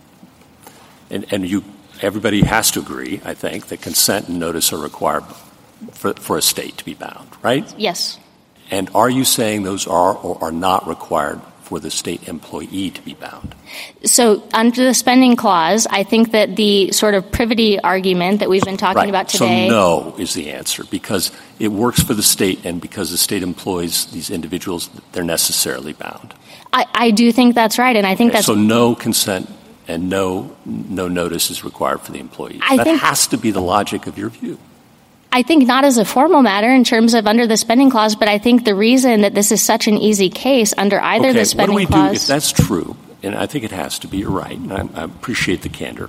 And everybody has to agree, I think, that consent and notice are required for a state to be bound, right? Yes. And are you saying those are or are not required for the state employee to be bound? So under the spending clause, I think that the sort of privity argument that we've been talking about today— So no is the answer, because it works for the state, and because the state employs these individuals, they're necessarily bound. I do think that's right, and I think that's— So no consent and no notice is required for the employee. That has to be the logic of your view. I think not as a formal matter in terms of under the spending clause, but I think the reason that this is such an easy case under either the spending clause— what do we do if that's true? And I think it has to be. You're right, and I appreciate the candor.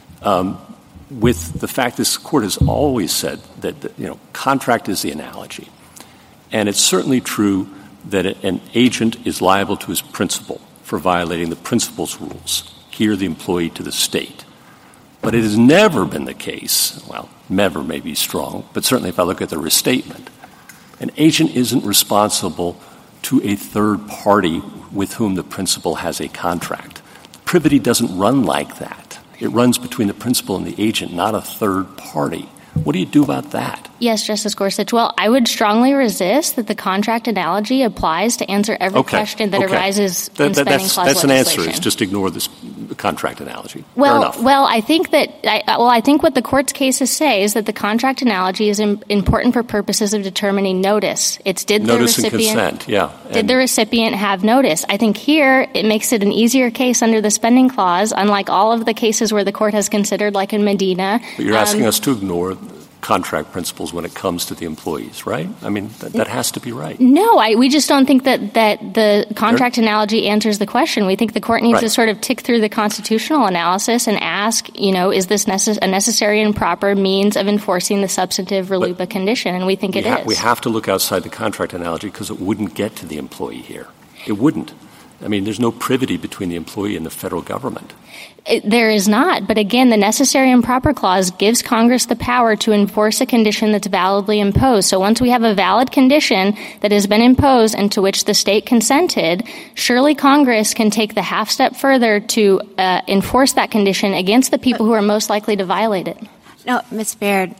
With the fact this Court has always said that contract is the analogy, and it's certainly true that an agent is liable to his principal for violating the principal's rules, here the employee to the state. But it has never been the case, well, never may be strong, but certainly if I look at the restatement, an agent isn't responsible to a third party with whom the principal has a contract. Privity doesn't run like that. It runs between the principal and the agent, not a third party. What do you do about that? Yes, Justice Gorsuch. Well, I would strongly resist that the contract analogy applies to answer every question that arises in spending clause That's legislation. an answer. It's just ignore this contract analogy. Well, Fair enough. Well, I think what the Court's cases say is that the contract analogy is important for purposes of determining notice. It's did notice the recipient and consent, yeah. Did the recipient have notice? I think here it makes it an easier case under the spending clause, unlike all of the cases where the Court has considered, like in Medina. But you're asking us to ignore contract principles when it comes to the employees, right? I mean, that has to be right. No, we just don't think that the contract analogy answers the question. We think the Court needs to sort of tick through the constitutional analysis and ask, is this a necessary and proper means of enforcing the substantive RLUIPA condition? And we think it is. We have to look outside the contract analogy because it wouldn't get to the employee here. It wouldn't. I mean, there's no privity between the employee and the federal government. There is not. But again, the necessary and proper clause gives Congress the power to enforce a condition that's validly imposed. So once we have a valid condition that has been imposed and to which the state consented, surely Congress can take the half step further to enforce that condition against the people who are most likely to violate it. No, Ms. Baird,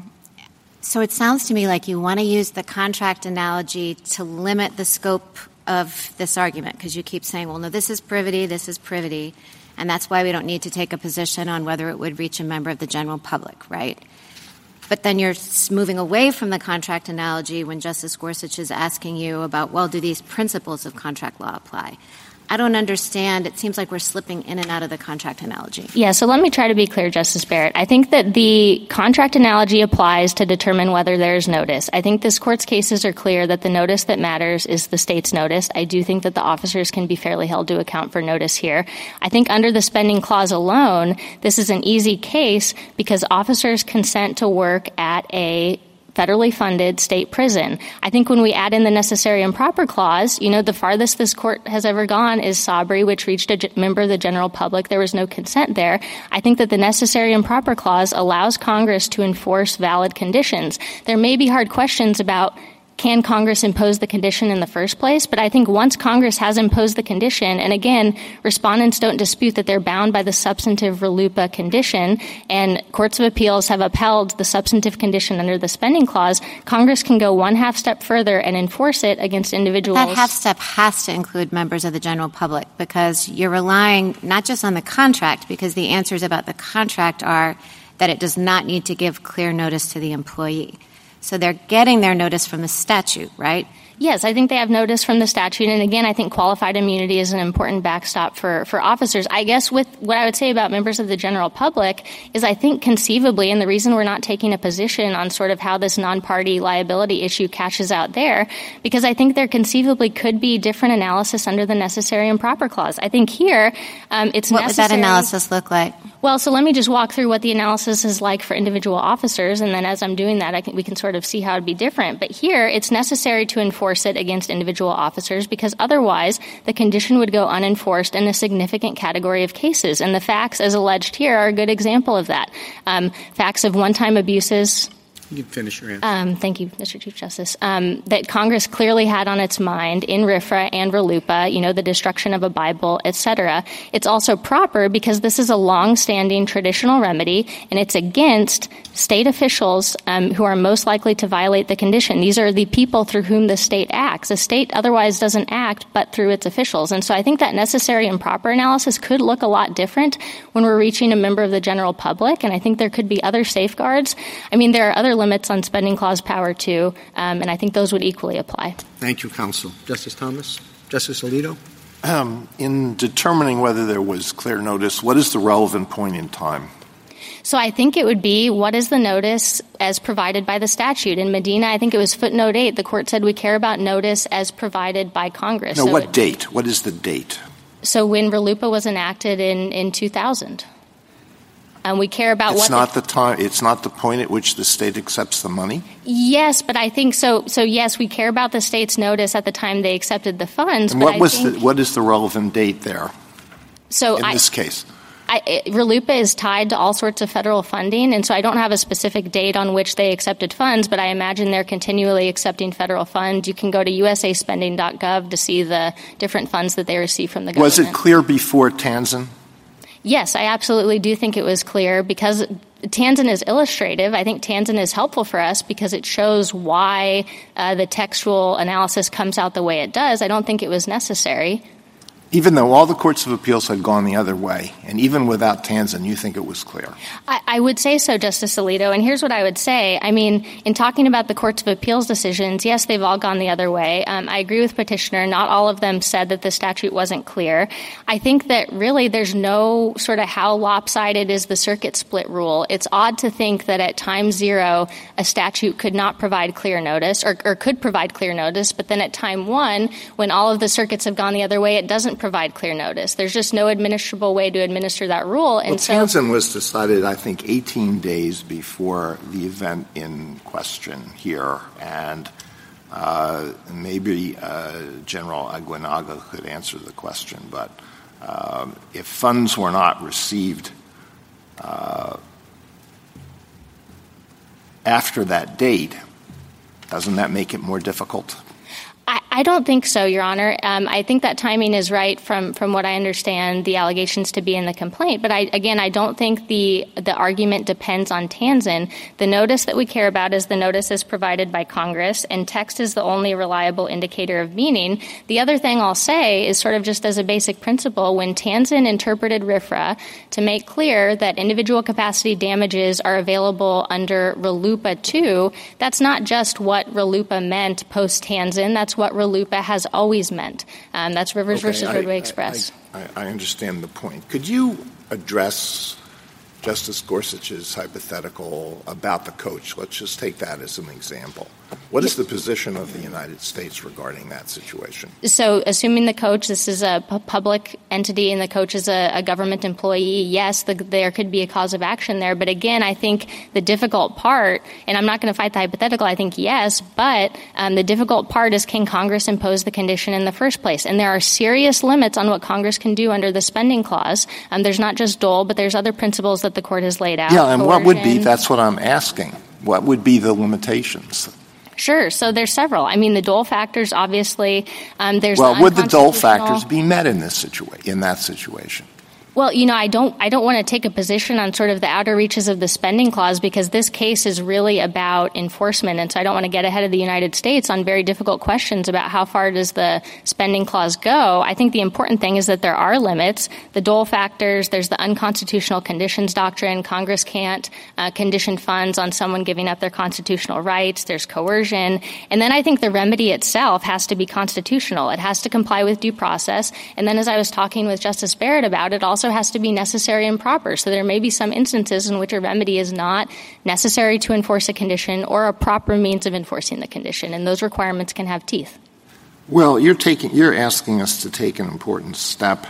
so it sounds to me like you want to use the contract analogy to limit the scope of this argument, because you keep saying, well, no, this is privity, and that's why we don't need to take a position on whether it would reach a member of the general public, right? But then you're moving away from the contract analogy when Justice Gorsuch is asking you about, well, do these principles of contract law apply? I don't understand. It seems like we're slipping in and out of the contract analogy. Yeah, so let me try to be clear, Justice Barrett. I think that the contract analogy applies to determine whether there's notice. I think this Court's cases are clear that the notice that matters is the state's notice. I do think that the officers can be fairly held to account for notice here. I think under the spending clause alone, this is an easy case because officers consent to work at a federally funded state prison. I think when we add in the necessary and proper clause, the farthest this Court has ever gone is Sabry, which reached a member of the general public. There was no consent there. I think that the necessary and proper clause allows Congress to enforce valid conditions. There may be hard questions about can Congress impose the condition in the first place? But I think once Congress has imposed the condition, and again, respondents don't dispute that they're bound by the substantive RLUIPA condition, and courts of appeals have upheld the substantive condition under the spending clause, Congress can go one half step further and enforce it against individuals. That half step has to include members of the general public because you're relying not just on the contract, because the answers about the contract are that it does not need to give clear notice to the employee. So they're getting their notice from the statute, right? Yes, I think they have notice from the statute. And again, I think qualified immunity is an important backstop for officers. I guess with what I would say about members of the general public is I think conceivably, and the reason we're not taking a position on sort of how this non-party liability issue cashes out there, because I think there conceivably could be different analysis under the necessary and proper clause. I think here it's necessary. What would that analysis look like? Well, so let me just walk through what the analysis is like for individual officers, and then as I'm doing that, we can sort of see how it would be different. But here, it's necessary to enforce it against individual officers because otherwise the condition would go unenforced in a significant category of cases. And the facts, as alleged here, are a good example of that. Facts of one-time abuses You can finish your answer. Thank you, Mr. Chief Justice. That Congress clearly had on its mind in RFRA and RLUIPA, the destruction of a Bible, et cetera. It's also proper because this is a long-standing traditional remedy, and it's against state officials who are most likely to violate the condition. These are the people through whom the state acts. The state otherwise doesn't act but through its officials. And so I think that necessary and proper analysis could look a lot different when we're reaching a member of the general public, and I think there could be other safeguards. I mean, there are other limits on spending clause power, too, and I think those would equally apply. Thank you, counsel. Justice Thomas? Justice Alito? In determining whether there was clear notice, what is the relevant point in time? So I think it would be, what is the notice as provided by the statute? In Medina, I think it was footnote 8. The court said we care about notice as provided by Congress. No, so what date? What is the date? So when RLUIPA was enacted in 2000. And we care about it's not the time. It's not the point at which the state accepts the money. Yes, but I think so. So yes, we care about the state's notice at the time they accepted the funds. And what is the relevant date there? So in this case, RLUIPA is tied to all sorts of federal funding, and so I don't have a specific date on which they accepted funds, but I imagine they're continually accepting federal funds. You can go to usaspending.gov to see the different funds that they receive from the government. Was it clear before Tanzen? Yes, I absolutely do think it was clear because Tanzen is illustrative. I think Tanzen is helpful for us because it shows why the textual analysis comes out the way it does. I don't think it was necessary. Even though all the courts of appeals had gone the other way, and even without Tanzen, you think it was clear? I would say so, Justice Alito, and here's what I would say. I mean, in talking about the courts of appeals decisions, yes, they've all gone the other way. I agree with Petitioner. Not all of them said that the statute wasn't clear. I think that really there's no sort of how lopsided is the circuit split rule. It's odd to think that at time zero, a statute could not provide clear notice or could provide clear notice, but then at time one, when all of the circuits have gone the other way, it doesn't provide clear notice. There's just no administrable way to administer that rule. And Tanzen was decided, I think, 18 days before the event in question here, and maybe General Aguinaga could answer the question, but if funds were not received after that date, doesn't that make it more difficult? I don't think so, Your Honor. I think that timing is right from what I understand the allegations to be in the complaint. But I don't think the argument depends on Tanzen. The notice that we care about is the notice as provided by Congress, and text is the only reliable indicator of meaning. The other thing I'll say is sort of just as a basic principle, when Tanzen interpreted RFRA to make clear that individual capacity damages are available under RLUIPA 2, that's not just what RLUIPA meant post-Tanzen. That's what RLUIPA has always meant. That's Rivers versus Roadway Express. I understand the point. Could you address Justice Gorsuch's hypothetical about the coach? Let's just take that as an example. What is the position of the United States regarding that situation? So assuming the coach, this is a public entity and the coach is a government employee, yes, there could be a cause of action there. But again, I think the difficult part, and I'm not going to fight the hypothetical, I think yes, but the difficult part is can Congress impose the condition in the first place? And there are serious limits on what Congress can do under the spending clause. There's not just Dole, but there's other principles that the court has laid out. Yeah, and what would be, that's what I'm asking, what would be the limitations? Sure. So there's several. I mean, the Dole factors, obviously, there's would the Dole factors be met in that situation? Well, I don't want to take a position on sort of the outer reaches of the spending clause because this case is really about enforcement. And so I don't want to get ahead of the United States on very difficult questions about how far does the spending clause go. I think the important thing is that there are limits. The Dole factors, there's the unconstitutional conditions doctrine. Congress can't condition funds on someone giving up their constitutional rights. There's coercion. And then I think the remedy itself has to be constitutional. It has to comply with due process. And then as I was talking with Justice Barrett about it, also has to be necessary and proper. So there may be some instances in which a remedy is not necessary to enforce a condition or a proper means of enforcing the condition, and those requirements can have teeth. Well, you're asking us to take an important step.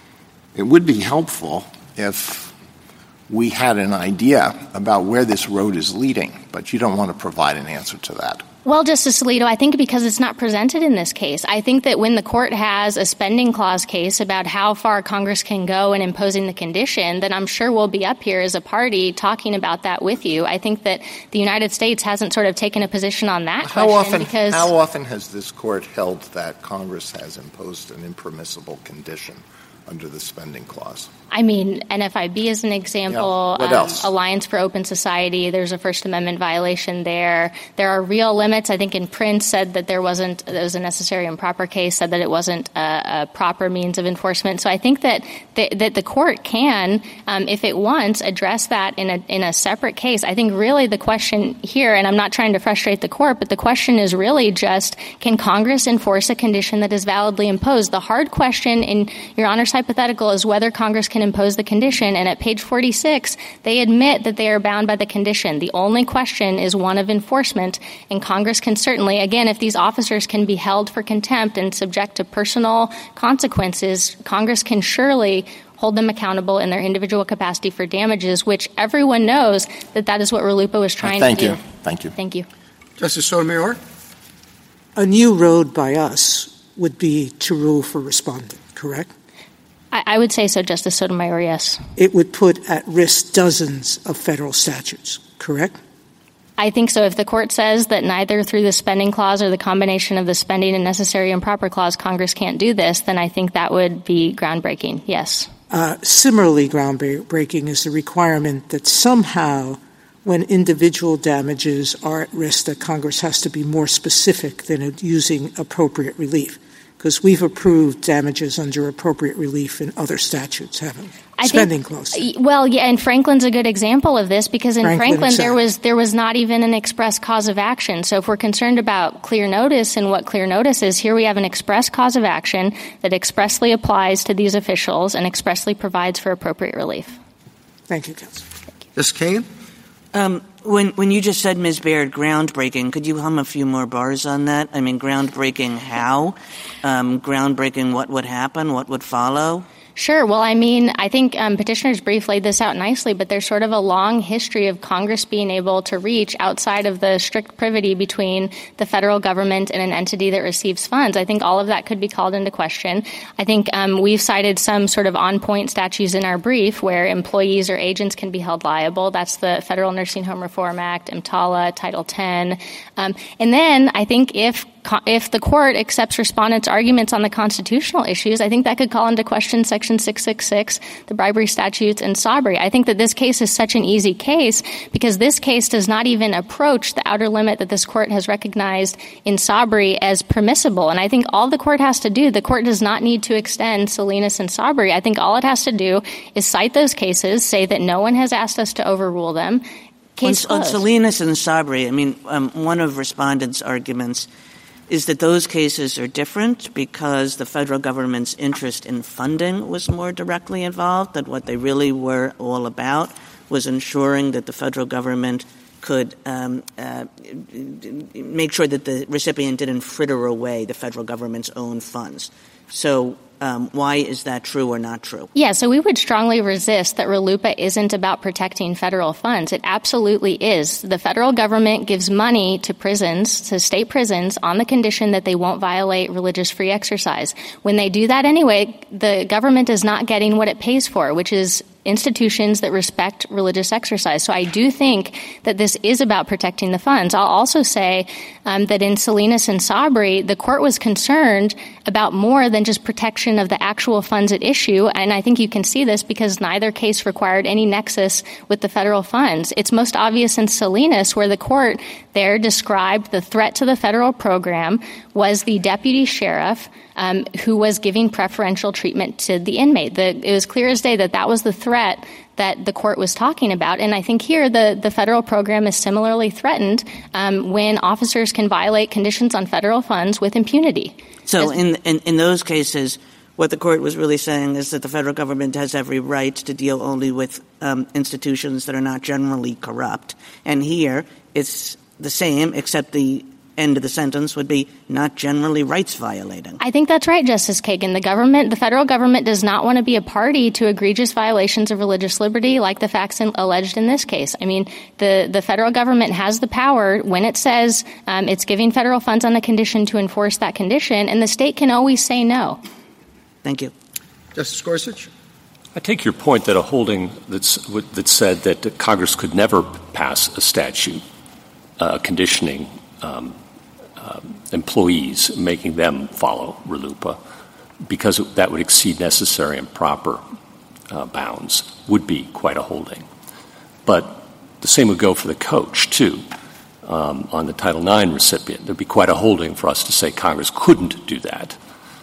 It would be helpful if we had an idea about where this road is leading, but you don't want to provide an answer to that. Well, Justice Alito, I think because it's not presented in this case. I think that when the court has a spending clause case about how far Congress can go in imposing the condition, then I'm sure we'll be up here as a party talking about that with you. I think that the United States hasn't sort of taken a position on that question. How often has this court held that Congress has imposed an impermissible condition under the spending clause? I mean, NFIB is an example. Yeah. What else? Alliance for Open Society, there's a First Amendment violation there. There are real limits. I think in Prince said that there was a necessary and proper case, said that it wasn't a proper means of enforcement. So I think that the court can, if it wants, address that in a separate case. I think really the question here, and I'm not trying to frustrate the court, but the question is really just, can Congress enforce a condition that is validly imposed? The hard question in Your Honor's hypothetical is whether Congress can impose the condition, and at page 46, they admit that they are bound by the condition. The only question is one of enforcement, and Congress can certainly, again, if these officers can be held for contempt and subject to personal consequences, Congress can surely hold them accountable in their individual capacity for damages, which everyone knows that is what RLUIPA was trying to do. Thank you. Thank you. Justice Sotomayor? A new road by us would be to rule for respondent, correct? I would say so, Justice Sotomayor, yes. It would put at risk dozens of federal statutes, correct? I think so. If the court says that neither through the spending clause or the combination of the spending and necessary and proper clause Congress can't do this, then I think that would be groundbreaking, yes. Similarly groundbreaking is the requirement that somehow when individual damages are at risk that Congress has to be more specific than using appropriate relief. Because we've approved damages under appropriate relief in other statutes, haven't we? Spending clause. Well, yeah, and Franklin's a good example of this because in Franklin there was not even an express cause of action. So if we're concerned about clear notice and what clear notice is, here we have an express cause of action that expressly applies to these officials and expressly provides for appropriate relief. Thank you, counsel. Ms. Kagan? When you just said, Ms. Baird, groundbreaking, could you hum a few more bars on that? I mean, groundbreaking how? Groundbreaking what would happen? What would follow? Sure. Well, I mean, I think Petitioner's brief laid this out nicely, but there's sort of a long history of Congress being able to reach outside of the strict privity between the federal government and an entity that receives funds. I think all of that could be called into question. I think we've cited some sort of on-point statutes in our brief where employees or agents can be held liable. That's the Federal Nursing Home Reform Act, EMTALA, Title X. And then I think if the court accepts respondents' arguments on the constitutional issues, I think that could call into question Section 666, the bribery statutes, and Sabry. I think that this case is such an easy case because this case does not even approach the outer limit that this court has recognized in Sabry as permissible. And I think all the court has to do, the court does not need to extend Salinas and Sabry. I think all it has to do is cite those cases, say that no one has asked us to overrule them. Case on Salinas and Sabry, I mean, one of respondents' arguments is that those cases are different because the federal government's interest in funding was more directly involved, that what they really were all about was ensuring that the federal government could make sure that the recipient didn't fritter away the federal government's own funds. So why is that true or not true? Yeah, so we would strongly resist that RLUIPA isn't about protecting federal funds. It absolutely is. The federal government gives money to prisons, to state prisons, on the condition that they won't violate religious free exercise. When they do that anyway, the government is not getting what it pays for, which is institutions that respect religious exercise. So I do think that this is about protecting the funds. I'll also say that in Salinas and Sabry, the court was concerned about more than just protection of the actual funds at issue. And I think you can see this because neither case required any nexus with the federal funds. It's most obvious in Salinas where the court there described the threat to the federal program was the deputy sheriff who was giving preferential treatment to the inmate. It was clear as day that was the threat that the court was talking about. And I think here the federal program is similarly threatened when officers can violate conditions on federal funds with impunity. So in those cases, what the court was really saying is that the federal government has every right to deal only with institutions that are not generally corrupt. And here it's the same, except the end of the sentence would be not generally rights violating. I think that's right, Justice Kagan. The federal government does not want to be a party to egregious violations of religious liberty like the facts alleged in this case. I mean, the federal government has the power when it says it's giving federal funds on a condition to enforce that condition, and the state can always say no. Thank you. Justice Gorsuch? I take your point that a holding that said that Congress could never pass a statute conditioning employees, making them follow RLUIPA, because that would exceed necessary and proper bounds, would be quite a holding. But the same would go for the coach, too. On the Title IX recipient, there would be quite a holding for us to say Congress couldn't do that.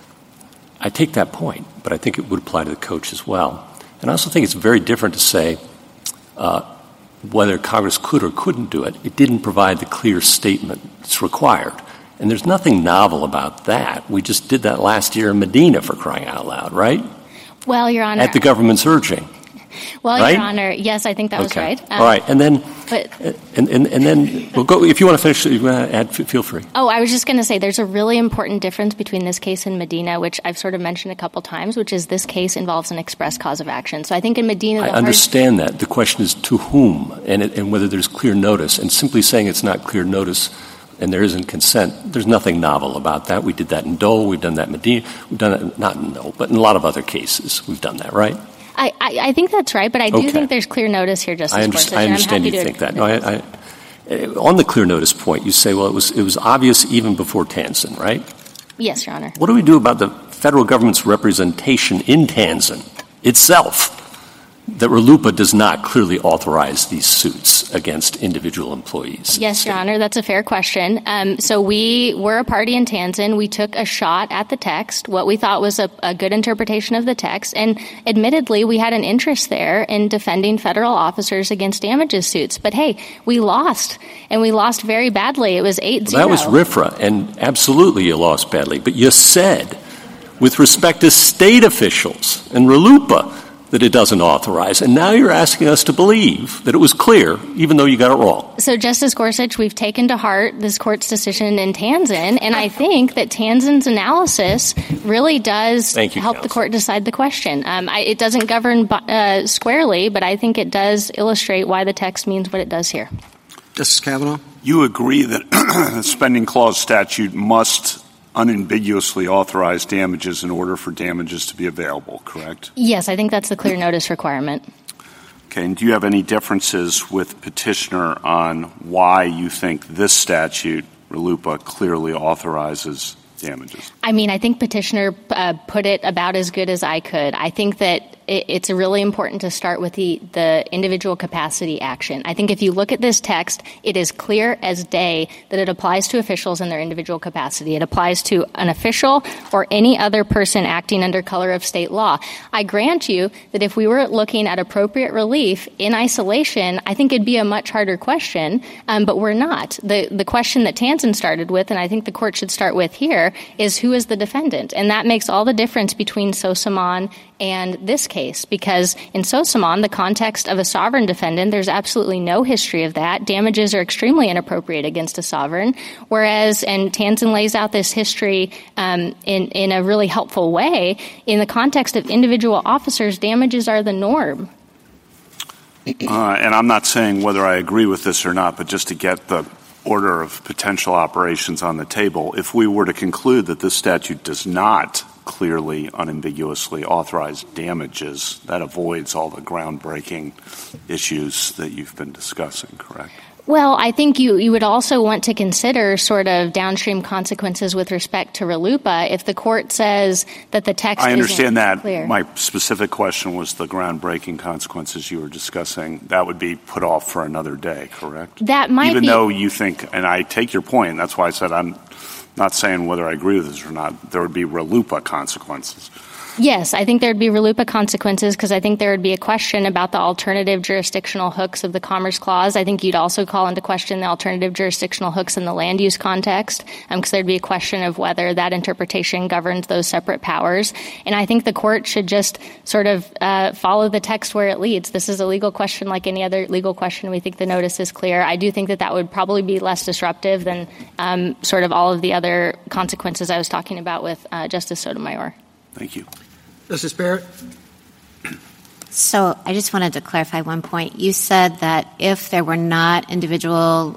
I take that point, but I think it would apply to the coach as well. And I also think it's very different to say whether Congress could or couldn't do it. It didn't provide the clear statement that's required. And there's nothing novel about that. We just did that last year in Medina, for crying out loud, right? Well, Your Honor. At the government's urging. Well, right? Your Honor, yes, I think that was right. All right, and then, we'll go. If you want to finish, you want to add, feel free. Oh, I was just going to say there's a really important difference between this case and Medina, which I've sort of mentioned a couple times, which is this case involves an express cause of action. So I think in Medina, I understand that. The question is to whom, and whether there's clear notice. And simply saying it's not clear notice and there isn't consent, there's nothing novel about that. We did that in Dole. We've done that in Medina. We've done it not in Dole, but in a lot of other cases. We've done that, right? I think that's right, but I do think there's clear notice here, Justice Gorsuch. I understand you think that. No, on the clear notice point, you say, well, it was obvious even before Tanzen, right? Yes, Your Honor. What do we do about the federal government's representation in Tanzen itself that RLUIPA does not clearly authorize these suits against individual employees? Yes, Your Honor, that's a fair question. So we were a party in Tanzen. We took a shot at the text, what we thought was a good interpretation of the text, and admittedly, we had an interest there in defending federal officers against damages suits. But hey, we lost, and we lost very badly. It was 8-0. Well, that was RFRA, and absolutely you lost badly. But you said, with respect to state officials and RLUIPA, that it doesn't authorize. And now you're asking us to believe that it was clear, even though you got it wrong. So, Justice Gorsuch, we've taken to heart this court's decision in Tanzen, and I think that Tanzen's analysis really does help the court decide the question. It doesn't govern squarely, but I think it does illustrate why the text means what it does here. Justice Kavanaugh? You agree that the spending clause statute must unambiguously authorize damages in order for damages to be available, correct? Yes, I think that's the clear notice requirement. Okay, and do you have any differences with petitioner on why you think this statute, RLUIPA, clearly authorizes damages? I mean, I think petitioner put it about as good as I could. I think that it's really important to start with the individual capacity action. I think if you look at this text, it is clear as day that it applies to officials in their individual capacity. It applies to an official or any other person acting under color of state law. I grant you that if we were looking at appropriate relief in isolation, I think it'd be a much harder question, but we're not. The question that Tanzen started with, and I think the court should start with here, is who is the defendant? And that makes all the difference between Sosaman and this case, because in Sosaman, the context of a sovereign defendant, there's absolutely no history of that. Damages are extremely inappropriate against a sovereign, whereas, and Tanzen lays out this history in a really helpful way, in the context of individual officers, damages are the norm. And I'm not saying whether I agree with this or not, but just to get the order of potential operations on the table, if we were to conclude that this statute does not clearly, unambiguously authorize damages, that avoids all the groundbreaking issues that you've been discussing, correct? Well, I think you would also want to consider sort of downstream consequences with respect to RLUIPA if the court says that the text I understand that. Clear. My specific question was the groundbreaking consequences you were discussing. That would be put off for another day, correct? That might Even be. though you think, and I take your point, that's why I said I'm not saying whether I agree with this or not, there would be RLUIPA consequences. Yes, I think there would be RLUIPA consequences because I think there would be a question about the alternative jurisdictional hooks of the Commerce Clause. I think you'd also call into question the alternative jurisdictional hooks in the land use context because there'd be a question of whether that interpretation governs those separate powers. And I think the court should just sort of follow the text where it leads. This is a legal question like any other legal question. We think the notice is clear. I do think that would probably be less disruptive than sort of all of the other consequences I was talking about with Justice Sotomayor. Thank you. Justice Barrett? So I just wanted to clarify one point. You said that if there was not individual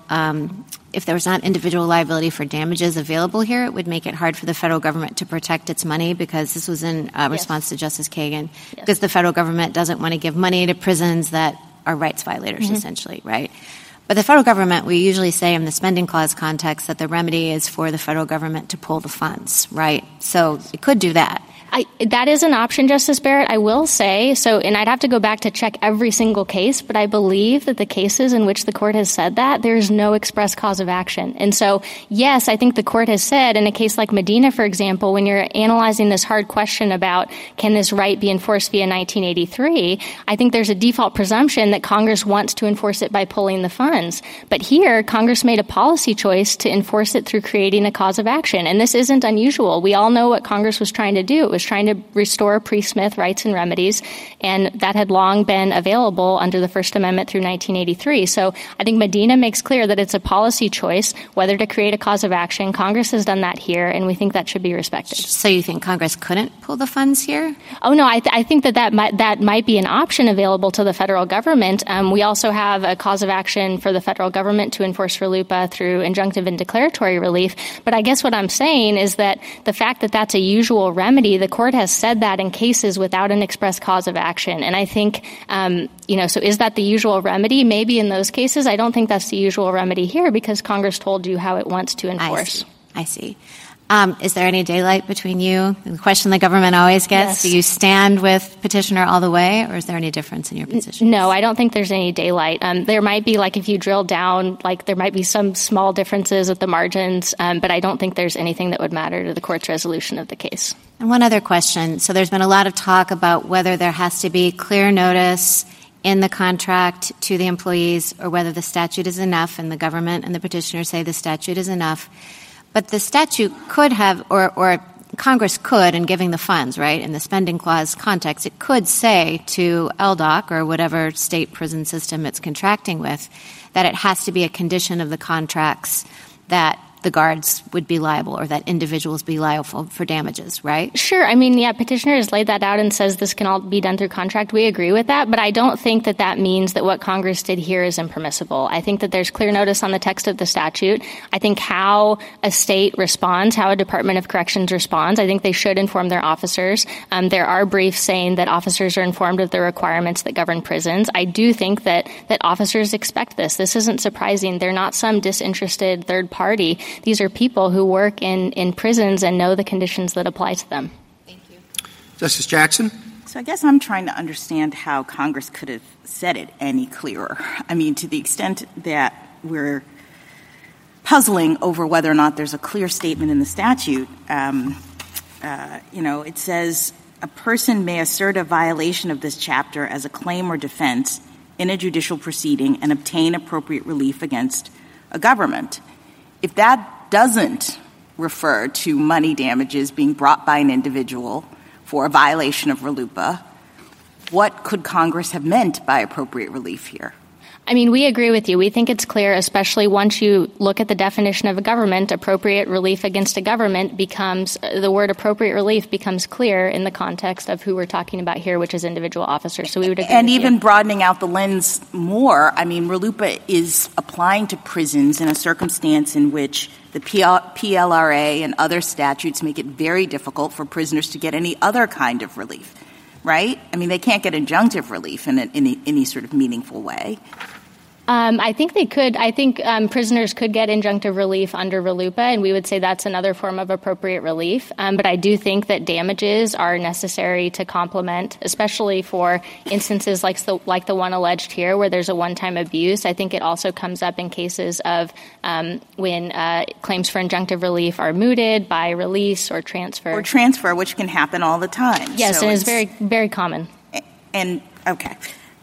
liability for damages available here, it would make it hard for the federal government to protect its money, because this was in response to Justice Kagan, because the federal government doesn't want to give money to prisons that are rights violators, essentially, right? But the federal government, we usually say in the spending clause context that the remedy is for the federal government to pull the funds, right? So it could do that. That is an option, Justice Barrett, I will say. So, and I'd have to go back to check every single case, but I believe that the cases in which the court has said that, there's no express cause of action. And so, yes, I think the court has said in a case like Medina, for example, when you're analyzing this hard question about can this right be enforced via 1983, I think there's a default presumption that Congress wants to enforce it by pulling the funds. But here, Congress made a policy choice to enforce it through creating a cause of action. And this isn't unusual. We all know what Congress was trying to do. It was trying to restore pre-Smith rights and remedies, and that had long been available under the First Amendment through 1983. So I think Medina makes clear that it's a policy choice whether to create a cause of action. Congress has done that here, and we think that should be respected. So you think Congress couldn't pull the funds here? Oh, no, I think that might be an option available to the federal government. We also have a cause of action for the federal government to enforce RLUIPA through injunctive and declaratory relief. But I guess what I'm saying is that the fact that that's a usual remedy, the court has said that in cases without an express cause of action. And I think, so is that the usual remedy? Maybe in those cases. I don't think that's the usual remedy here because Congress told you how it wants to enforce. I see. Is there any daylight between you? The question the government always gets, do you stand with petitioner all the way, or is there any difference in your position? No, I don't think there's any daylight. There might be, if you drill down, there might be some small differences at the margins, but I don't think there's anything that would matter to the court's resolution of the case. And one other question. So there's been a lot of talk about whether there has to be clear notice in the contract to the employees or whether the statute is enough, and the government and the petitioner say the statute is enough. But the statute could have, or Congress could, in giving the funds, right, in the spending clause context, it could say to LDOC or whatever state prison system it's contracting with that it has to be a condition of the contracts that the guards would be liable or that individuals be liable for damages, right? Sure. I mean, petitioner has laid that out and says this can all be done through contract. We agree with that, but I don't think that that means that what Congress did here is impermissible. I think that there's clear notice on the text of the statute. I think how a state responds, how a Department of Corrections responds, I think they should inform their officers. There are briefs saying that officers are informed of the requirements that govern prisons. I do think that officers expect this. This isn't surprising. They're not some disinterested third party. These are people who work in prisons and know the conditions that apply to them. Thank you. Justice Jackson? So I guess I'm trying to understand how Congress could have said it any clearer. I mean, to the extent that we're puzzling over whether or not there's a clear statement in the statute, it says a person may assert a violation of this chapter as a claim or defense in a judicial proceeding and obtain appropriate relief against a government. If that doesn't refer to money damages being brought by an individual for a violation of RLUIPA, what could Congress have meant by appropriate relief here? I mean, we agree with you. We think it's clear, especially once you look at the definition of a government, appropriate relief against a government the word appropriate relief becomes clear in the context of who we're talking about here, which is individual officers. So we would agree. And even broadening out the lens more, I mean, RLUIPA is applying to prisons in a circumstance in which the PLRA and other statutes make it very difficult for prisoners to get any other kind of relief. Right? I mean, they can't get injunctive relief in any sort of meaningful way. I think they could. I think prisoners could get injunctive relief under RLUIPA, and we would say that's another form of appropriate relief. But I do think that damages are necessary to complement, especially for instances like the one alleged here, where there's a one-time abuse. I think it also comes up in cases of when claims for injunctive relief are mooted by release or transfer. Or transfer, which can happen all the time. Yes, so and it's very, very common. And, okay.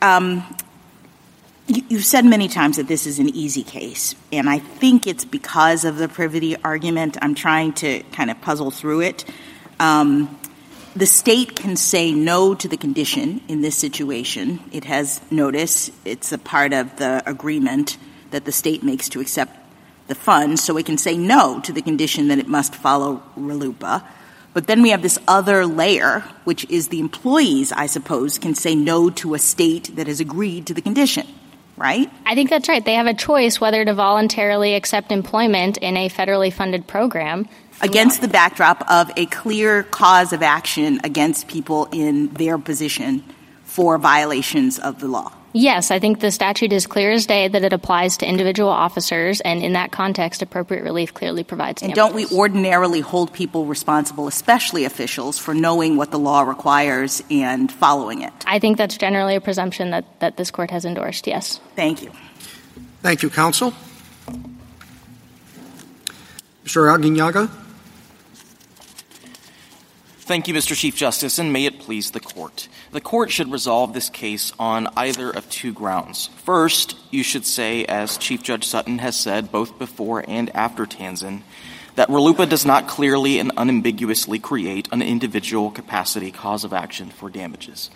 You've said many times that this is an easy case, and I think it's because of the privity argument. I'm trying to kind of puzzle through it. The state can say no to the condition in this situation. It has notice. It's a part of the agreement that the state makes to accept the funds, so it can say no to the condition that it must follow RLUIPA. But then we have this other layer, which is the employees, I suppose, can say no to a state that has agreed to the condition. Right? I think that's right. They have a choice whether to voluntarily accept employment in a federally funded program. Against the backdrop of a clear cause of action against people in their position for violations of the law. Yes, I think the statute is clear as day that it applies to individual officers, and in that context, appropriate relief clearly provides damages. And don't we ordinarily hold people responsible, especially officials, for knowing what the law requires and following it? I think that's generally a presumption that this Court has endorsed, yes. Thank you. Thank you, counsel. Mr. Aguinaldo. Thank you, Mr. Chief Justice, and may it please the Court. The Court should resolve this case on either of two grounds. First, you should say, as Chief Judge Sutton has said both before and after Tanzan, that RLUIPA does not clearly and unambiguously create an individual capacity cause of action for damages.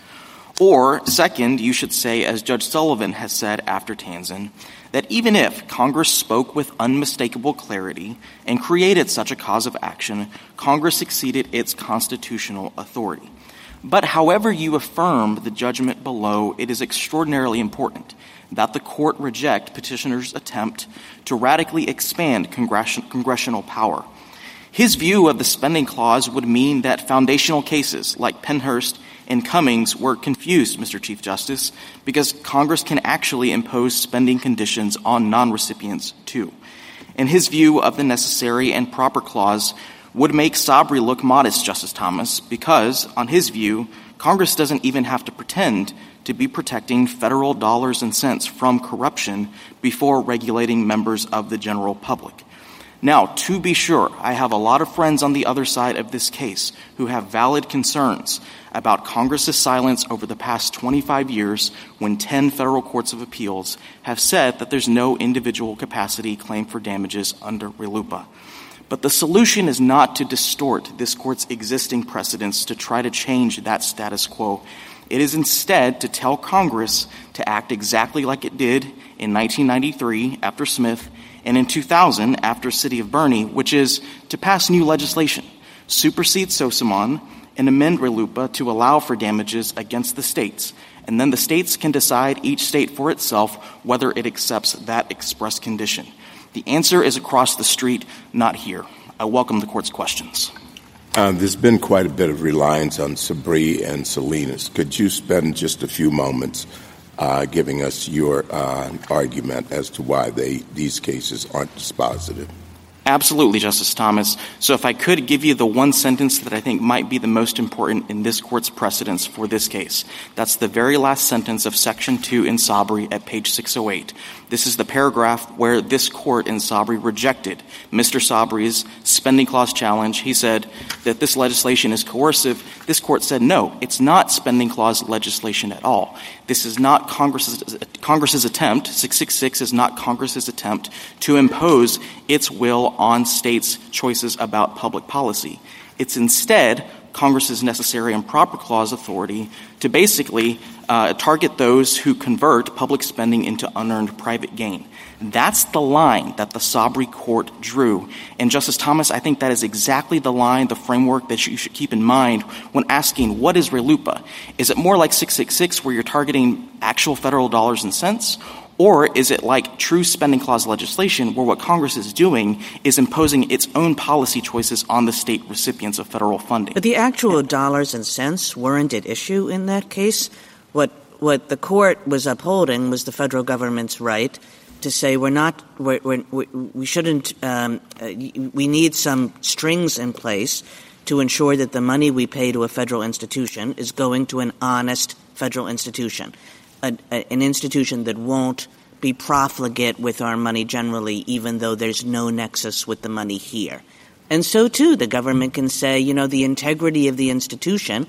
Or, second, you should say, as Judge Sullivan has said after Tanzan, that even if Congress spoke with unmistakable clarity and created such a cause of action, Congress exceeded its constitutional authority. But however you affirm the judgment below, it is extraordinarily important that the Court reject petitioner's attempt to radically expand congressional power. His view of the spending clause would mean that foundational cases like Pennhurst and Cummings were confused, Mr. Chief Justice, because Congress can actually impose spending conditions on non-recipients, too. And his view of the necessary and proper clause would make Sabri look modest, Justice Thomas, because, on his view, Congress doesn't even have to pretend to be protecting federal dollars and cents from corruption before regulating members of the general public. Now, to be sure, I have a lot of friends on the other side of this case who have valid concerns about Congress's silence over the past 25 years when 10 federal courts of appeals have said that there's no individual capacity claim for damages under RLUIPA. But the solution is not to distort this Court's existing precedents to try to change that status quo. It is instead to tell Congress to act exactly like it did in 1993 after Smith and in 2000 after City of Bernie, which is to pass new legislation, supersede Sosamon, and amend RLUIPA to allow for damages against the states. And then the states can decide, each state for itself, whether it accepts that express condition. The answer is across the street, not here. I welcome the Court's questions. There's been quite a bit of reliance on Sabri and Salinas. Could you spend just a few moments giving us your argument as to why these cases aren't dispositive? Absolutely, Justice Thomas. So if I could give you the one sentence that I think might be the most important in this Court's precedents for this case. That's the very last sentence of Section 2 in Sabri at page 608. This is the paragraph where this Court in Sabri rejected Mr. Sabri's spending clause challenge. He said that this legislation is coercive. This Court said, no, it's not spending clause legislation at all. This is not Congress's attempt. 666 is not Congress's attempt to impose its will on states' choices about public policy. It's instead Congress's necessary and proper clause authority to basically target those who convert public spending into unearned private gain. That's the line that the Sabri Court drew. And, Justice Thomas, I think that is exactly the line, the framework that you should keep in mind when asking, what is RLUIPA? Is it more like 666 where you're targeting actual federal dollars and cents? Or is it like true spending clause legislation where what Congress is doing is imposing its own policy choices on the state recipients of federal funding? But the actual dollars and cents weren't at issue in that case. what the court was upholding was the federal government's right to say we shouldn't, we need some strings in place to ensure that the money we pay to a federal institution is going to an honest federal institution, an institution that won't be profligate with our money generally, even though there's no nexus with the money here. And so, too, the government can say, the integrity of the institution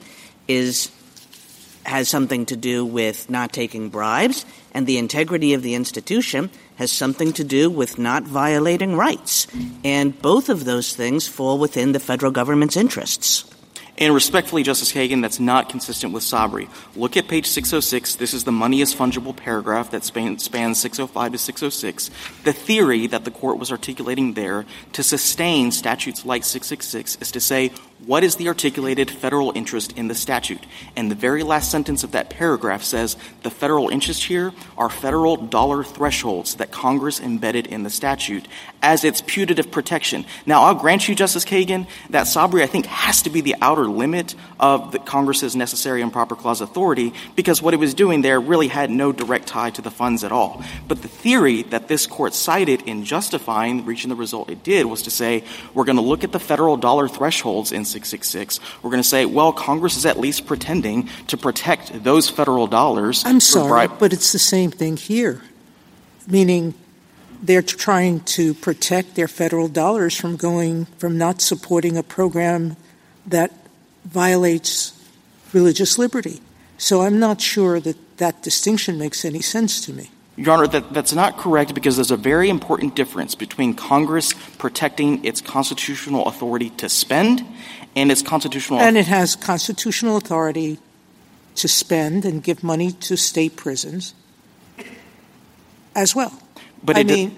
has something to do with not taking bribes, and the integrity of the institution has something to do with not violating rights. And both of those things fall within the federal government's interests. And respectfully, Justice Kagan, that's not consistent with Sabri. Look at page 606. This is the money is fungible paragraph that spans 605 to 606. The theory that the court was articulating there to sustain statutes like 666 is to say, what is the articulated federal interest in the statute? And the very last sentence of that paragraph says the federal interest here are federal dollar thresholds that Congress embedded in the statute as its putative protection. Now, I'll grant you, Justice Kagan, that Sabri, I think, has to be the outer limit of the Congress's necessary and proper clause authority, because what it was doing there really had no direct tie to the funds at all. But the theory that this court cited in justifying reaching the result it did was to say, we're going to look at the federal dollar thresholds in 666. We're going to say, well, Congress is at least pretending to protect those federal dollars. I'm sorry, but it's the same thing here, meaning they're trying to protect their federal dollars from not supporting a program that violates religious liberty. So I'm not sure that distinction makes any sense to me. Your Honor, that's not correct, because there's a very important difference between Congress protecting its constitutional authority to spend and its constitutional And it has constitutional authority to spend and give money to state prisons as well. But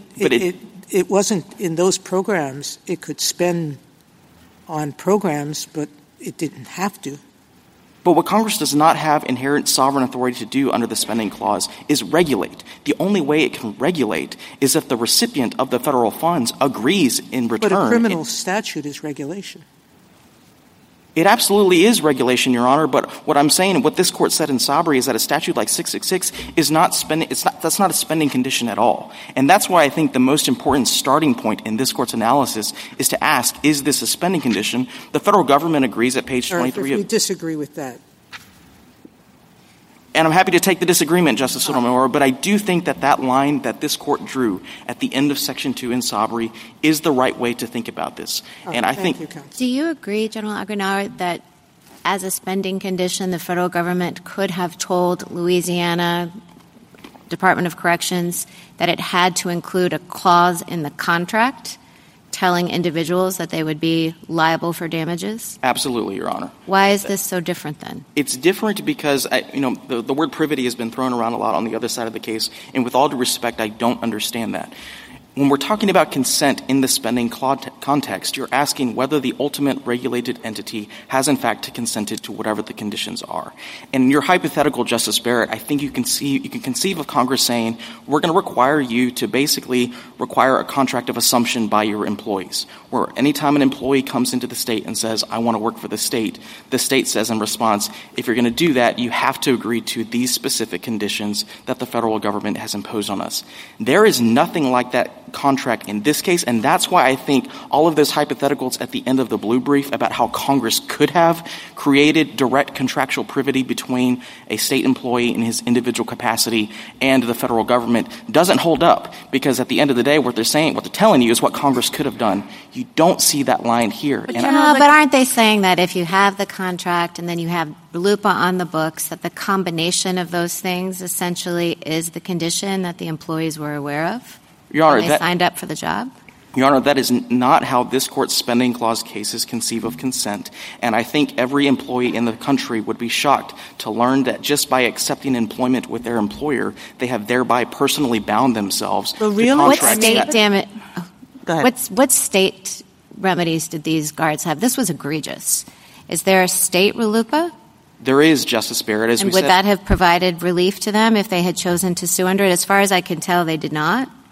it wasn't in those programs. It could spend on programs, but it didn't have to. But what Congress does not have inherent sovereign authority to do under the spending clause is regulate. The only way it can regulate is if the recipient of the federal funds agrees in return. But a criminal statute is regulation. It absolutely is regulation, Your Honor, but what I'm saying, what this court said in Sabri is that a statute like 666 is not spending, that's not a spending condition at all. And that's why I think the most important starting point in this court's analysis is to ask, is this a spending condition? The federal government agrees at page 23. If we disagree with that. And I'm happy to take the disagreement, Justice Sotomayor, but I do think that line that this court drew at the end of Section 2 in Sabri is the right way to think about this. And I think. Do you agree, General Aguinaldo, that as a spending condition, the federal government could have told Louisiana Department of Corrections that it had to include a clause in the contract telling individuals that they would be liable for damages? Absolutely, Your Honor. Why is this so different then? It's different because, the word privity has been thrown around a lot on the other side of the case, and with all due respect, I don't understand that. When we're talking about consent in the spending context, you're asking whether the ultimate regulated entity has, in fact, consented to whatever the conditions are. And in your hypothetical, Justice Barrett, I think you can conceive of Congress saying, we're going to require you to basically require a contract of assumption by your employees, where anytime an employee comes into the state and says, I want to work for the state says in response, if you're going to do that, you have to agree to these specific conditions that the federal government has imposed on us. There is nothing like that contract in this case, and that's why I think all of those hypotheticals at the end of the blue brief about how Congress could have created direct contractual privity between a state employee in his individual capacity and the federal government doesn't hold up, because at the end of the day, what they're telling you is what Congress could have done. You don't see that line here. But aren't they saying that if you have the contract and then you have LUPA on the books, that the combination of those things essentially is the condition that the employees were aware of? Your Honor, when they signed up for the job? Your Honor, that is not how this Court's spending clause cases conceive of consent. And I think every employee in the country would be shocked to learn that just by accepting employment with their employer, they have thereby personally bound themselves to contracts. What state, damn it? Go ahead. What state remedies did these guards have? This was egregious. Is there a state RLUIPA? There is, Justice Barrett. And would that have provided relief to them if they had chosen to sue under it? As far as I can tell, they did not.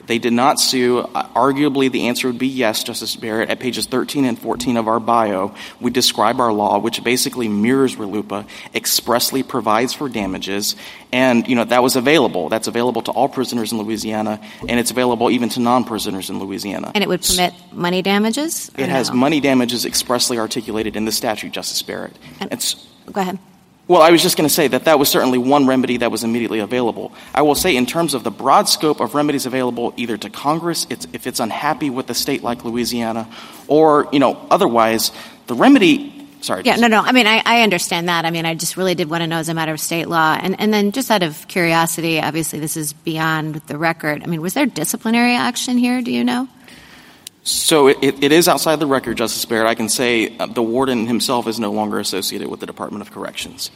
They did not sue. Arguably, the answer would be yes, Justice Barrett. At pages 13 and 14 of our bio, we describe our law, which basically mirrors RLUIPA, expressly provides for damages, and, that was available. That's available to all prisoners in Louisiana, and it's available even to non-prisoners in Louisiana. And it would permit money damages? It has money damages expressly articulated in the statute, Justice Barrett. Go ahead. Well, I was just going to say that was certainly one remedy that was immediately available. I will say in terms of the broad scope of remedies available either to Congress, if it's unhappy with a state like Louisiana, or, otherwise, the remedy — sorry. Yeah, no. I mean, I understand that. I mean, I just really did want to know as a matter of state law. And then just out of curiosity, obviously this is beyond the record. I mean, was there disciplinary action here? Do you know? So it is outside the record, Justice Barrett. I can say the warden himself is no longer associated with the Department of Corrections.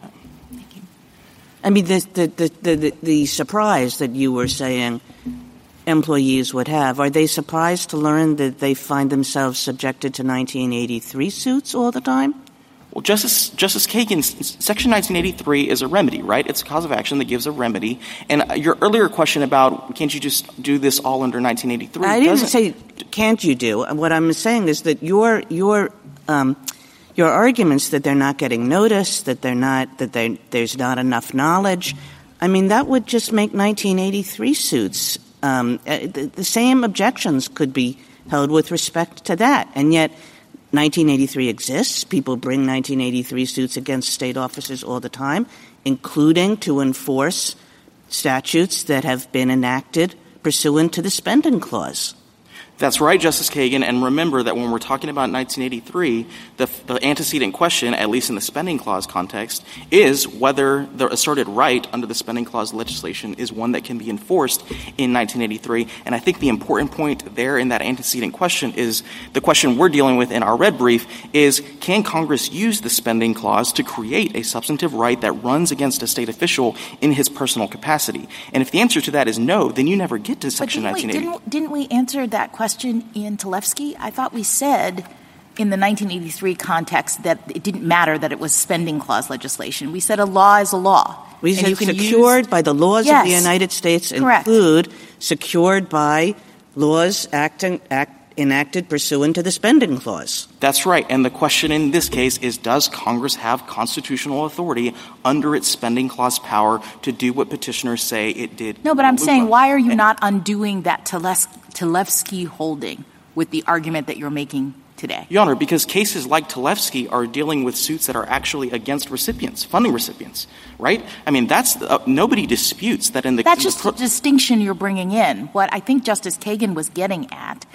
I mean, the surprise that you were saying employees would have, are they surprised to learn that they find themselves subjected to 1983 suits all the time? Well, Justice Kagan, Section 1983 is a remedy, right? It's a cause of action that gives a remedy. And your earlier question about can't you just do this all under 1983? I didn't say can't you do. What I'm saying is that your arguments that they're not getting notice, there's not enough knowledge, I mean, that would just make 1983 suits. The same objections could be held with respect to that. And yet 1983 exists. People bring 1983 suits against state officers all the time, including to enforce statutes that have been enacted pursuant to the spending clause. That's right, Justice Kagan. And remember that when we're talking about 1983, the antecedent question, at least in the spending clause context, is whether the asserted right under the spending clause legislation is one that can be enforced in 1983. And I think the important point there in that antecedent question is the question we're dealing with in our red brief is, can Congress use the spending clause to create a substantive right that runs against a state official in his personal capacity? And if the answer to that is no, then you never get to Section 1983. Didn't we answer that question in Tlefsky? I thought we said in the 1983 context that it didn't matter that it was spending clause legislation. We said a law is a law. We said secured by the laws of the United States include secured by laws enacted pursuant to the spending clause. That's right. And the question in this case is, does Congress have constitutional authority under its spending clause power to do what petitioners say it did? No, but I'm saying, why are you not undoing that Tlefsky holding with the argument that you're making today? Your Honor, because cases like Tlefsky are dealing with suits that are actually against recipients, funding recipients, right? I mean, that's nobody disputes that in the— That's just a distinction you're bringing in. What I think Justice Kagan was getting at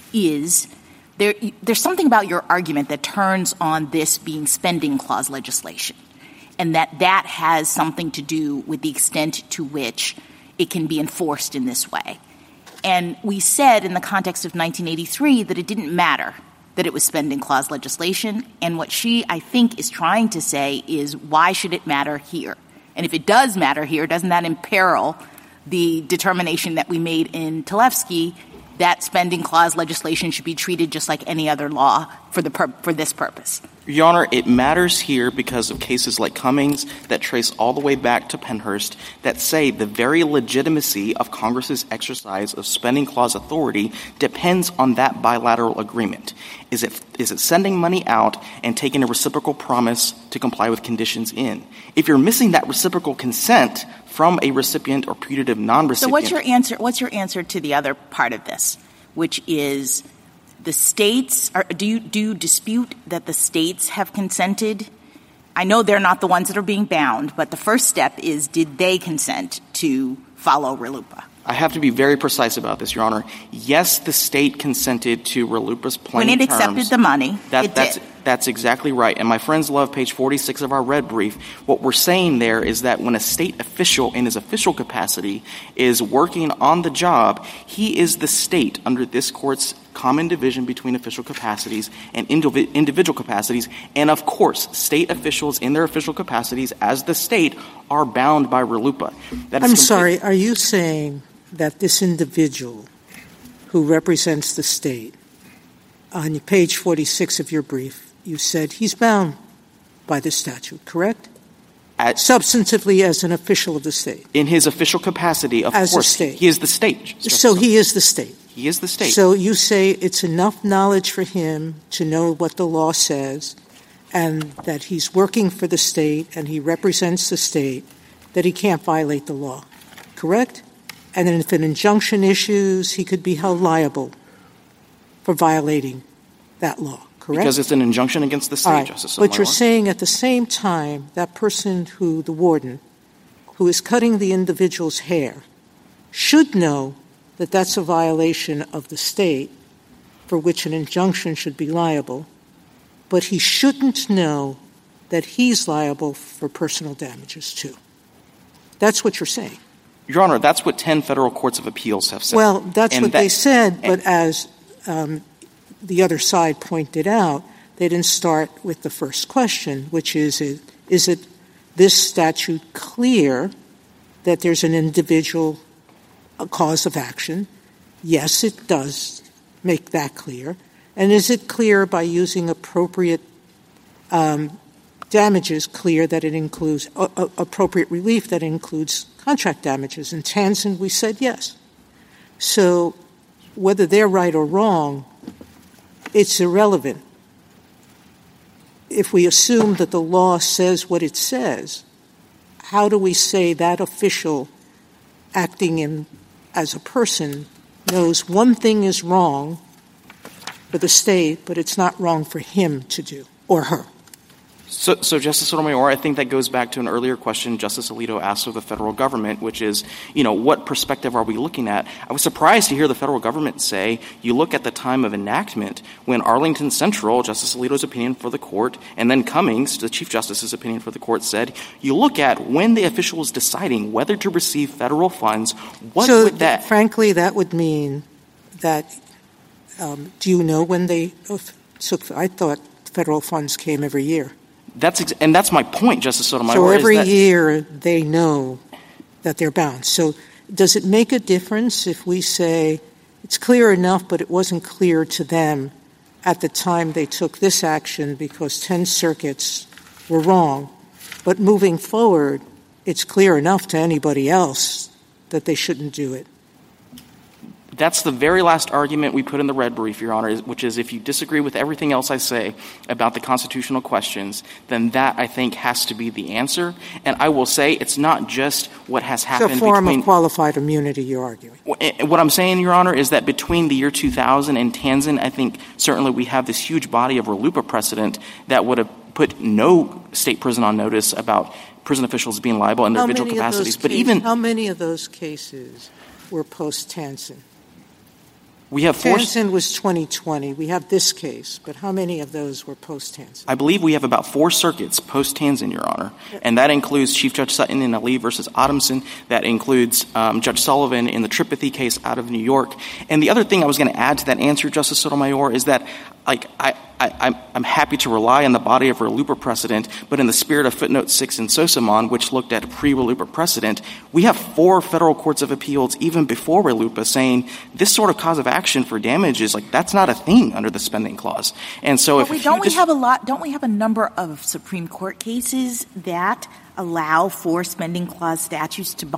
is there's something about your argument that turns on this being spending clause legislation, and that has something to do with the extent to which it can be enforced in this way. And we said in the context of 1983 that it didn't matter that it was spending clause legislation, and what she, I think, is trying to say is, why should it matter here? And if it does matter here, doesn't that imperil the determination that we made in Tlefsky that spending clause legislation should be treated just like any other law for this purpose? Your Honor, it matters here because of cases like Cummings that trace all the way back to Pennhurst that say the very legitimacy of Congress's exercise of spending clause authority depends on that bilateral agreement. Is it sending money out and taking a reciprocal promise to comply with conditions in? If you're missing that reciprocal consent from a recipient or putative non-recipient— So what's your answer to the other part of this, which is the states— do you dispute that the states have consented? I know they're not the ones that are being bound, but the first step is, did they consent to follow RLUIPA? I have to be very precise about this, Your Honor. Yes, the state consented to RLUIPA's plain terms. When it terms. accepted the money, it did. That's exactly right. And my friends love page 46 of our red brief. What we're saying there is that when a state official in his official capacity is working on the job, he is the state under this court's common division between official capacities and individual capacities. And, of course, state officials in their official capacities as the state are bound by RLUIPA. I'm sorry. Are you saying that this individual who represents the state, on page 46 of your brief, you said he's bound by the statute, correct? Substantively as an official of the state. In his official capacity, of as course. A state. He is the state. So he is the state. He is the state. So you say it's enough knowledge for him to know what the law says and that he's working for the state and he represents the state, that he can't violate the law, correct? And then if an injunction issues, he could be held liable for violating that law, correct? Because it's an injunction against the state, right. Justice Sotomayor. But you're saying at the same time that person the warden, who is cutting the individual's hair, should know that that's a violation of the state for which an injunction should be liable, but he shouldn't know that he's liable for personal damages too. That's what you're saying. Your Honor, that's what 10 federal courts of appeals have said. Well, that's what they said, but as the other side pointed out, they didn't start with the first question, which is it this statute clear that there's an individual cause of action? Yes, it does make that clear. And is it clear by using appropriate damages clear that it includes appropriate relief that includes contract damages? In Tanzan, we said yes. So whether they're right or wrong, it's irrelevant. If we assume that the law says what it says, how do we say that official acting as a person knows one thing is wrong for the state, but it's not wrong for him to do, or her? So, Justice Sotomayor, I think that goes back to an earlier question Justice Alito asked of the federal government, which is, what perspective are we looking at? I was surprised to hear the federal government say, you look at the time of enactment when Arlington Central, Justice Alito's opinion for the court, and then Cummings, the Chief Justice's opinion for the court, said, you look at when the official is deciding whether to receive federal funds, would that... Frankly, that would mean that, do you know when they took... I thought federal funds came every year. And that's my point, Justice Sotomayor. So every year they know that they're bound. So does it make a difference if we say it's clear enough, but it wasn't clear to them at the time they took this action because 10 circuits were wrong, but moving forward, it's clear enough to anybody else that they shouldn't do it? That's the very last argument we put in the red brief, Your Honor, which is if you disagree with everything else I say about the constitutional questions, then that, I think, has to be the answer. And I will say it's not just what has happened between... It's a form of qualified immunity you're arguing. What I'm saying, Your Honor, is that between the year 2000 and Tanzan, I think certainly we have this huge body of RLUIPA precedent that would have put no state prison on notice about prison officials being liable in their individual capacities. How many of those cases were post-Tanzan? We have Tanzan was 2020. We have this case, but how many of those were post-Tanzan? I believe we have about 4 circuits post-Tanzan, Your Honor, and that includes Chief Judge Sutton in Ali versus Adamson. That includes Judge Sullivan in the Tripathy case out of New York. And the other thing I was going to add to that answer, Justice Sotomayor, is that I'm happy to rely on the body of RLUIPA precedent, but in the spirit of footnote 6 in Sosamon, which looked at pre-RLUIPA precedent, we have 4 federal courts of appeals even before RLUIPA saying this sort of cause of action for damages, that's not a thing under the spending clause. And so don't we have a number of Supreme Court cases that allow for spending clause statutes to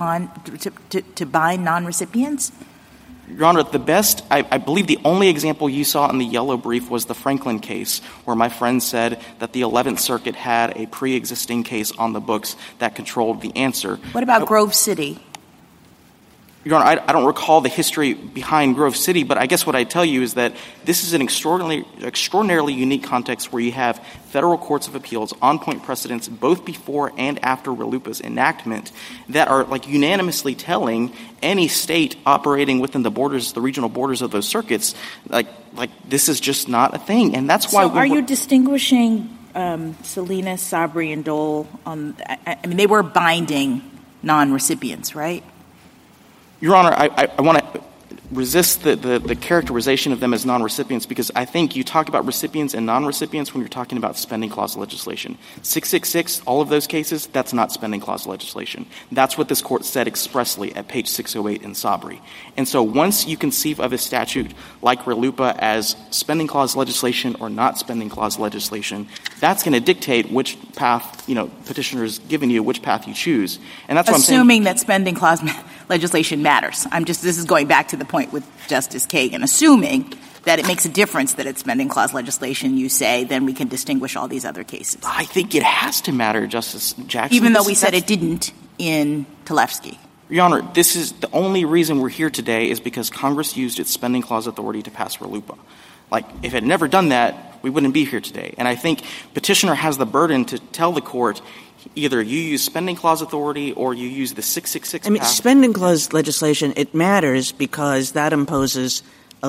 bind non-recipients? Your Honor, I believe the only example you saw in the yellow brief was the Franklin case, where my friend said that the 11th Circuit had a pre-existing case on the books that controlled the answer. What about Grove City? Your Honor, I don't recall the history behind Grove City, but I guess what I tell you is that this is an extraordinarily unique context where you have federal courts of appeals on-point precedents both before and after RLUIPA's enactment that are unanimously telling any state operating within the regional borders of those circuits, this is just not a thing. And that's why are you distinguishing Salinas, Sabri, and Dole? They were binding non-recipients, right? Your Honor, I want to resist the characterization of them as non-recipients, because I think you talk about recipients and non-recipients when you're talking about spending clause legislation. 666, all of those cases, that's not spending clause legislation. That's what this court said expressly at page 608 in Sabri. And so once you conceive of a statute like RLUIPA as spending clause legislation or not spending clause legislation, that's going to dictate which path, petitioner's given you, which path you choose. And that's what I'm saying. Assuming that spending clause legislation matters. This is going back to the point with Justice Kagan. Assuming that it makes a difference that it's spending clause legislation, you say, then we can distinguish all these other cases. I think it has to matter, Justice Jackson. Even though we said it didn't in Tlefsky. Your Honor, this is the only reason we're here today is because Congress used its spending clause authority to pass RLUIPA. If it had never done that, we wouldn't be here today. And I think petitioner has the to tell the court either you use spending clause authority or you use the 666 path. Spending clause legislation, it matters because that imposes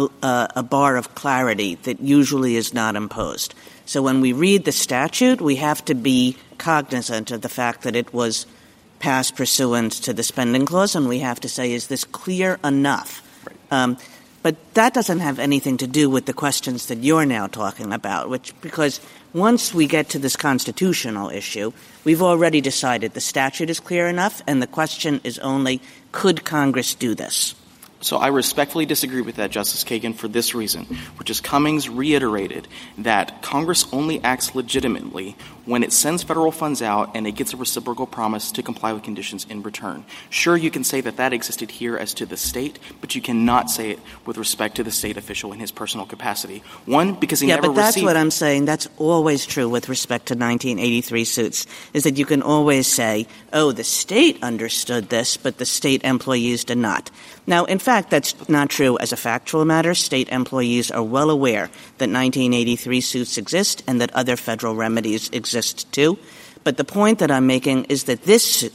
a bar of clarity that usually is not imposed. So when we read the statute, we have to be cognizant of the fact that it was passed pursuant to the spending clause, and we have to say, is this clear enough? Right. But that doesn't have anything to do with the questions that you're now talking about, because once we get to this constitutional issue, we've already decided the statute is clear enough, and the question is only, could Congress do this? So I respectfully disagree with that, Justice Kagan, for this reason, which is Cummings reiterated that Congress only acts legitimately when it sends federal funds out and it gets a reciprocal promise to comply with conditions in return. Sure, you can say that existed here as to the state, but you cannot say it with respect to the state official in his personal capacity. One, because he never received... Yeah, but that's what I'm saying. That's always true with respect to 1983 suits, is that you can always say, the state understood this, but the state employees did not. Now, in fact, that's not true as a factual matter. State employees are well aware that 1983 suits exist and that other federal remedies exist too. But the point that I'm making is that this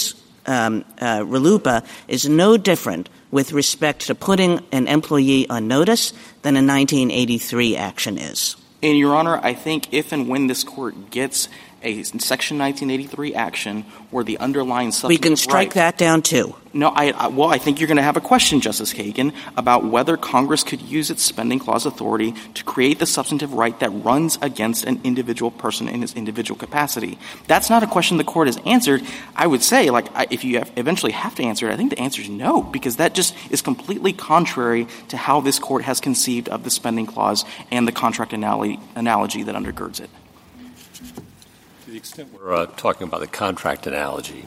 RLUIPA is no different with respect to putting an employee on notice than a 1983 action is. And, Your Honor, I think if and when this court gets a Section 1983 action where the underlying substantive we can strike that down too. No, I think you're going to have a question, Justice Kagan, about whether Congress could use its spending clause authority to create the substantive right that runs against an individual person in his individual capacity. That's not a question the court has answered. I would say, if you eventually have to answer it, I think the answer is no, because that just is completely contrary to how this court has conceived of the spending clause and the contract analogy that undergirds it. To the extent we're talking about the contract analogy,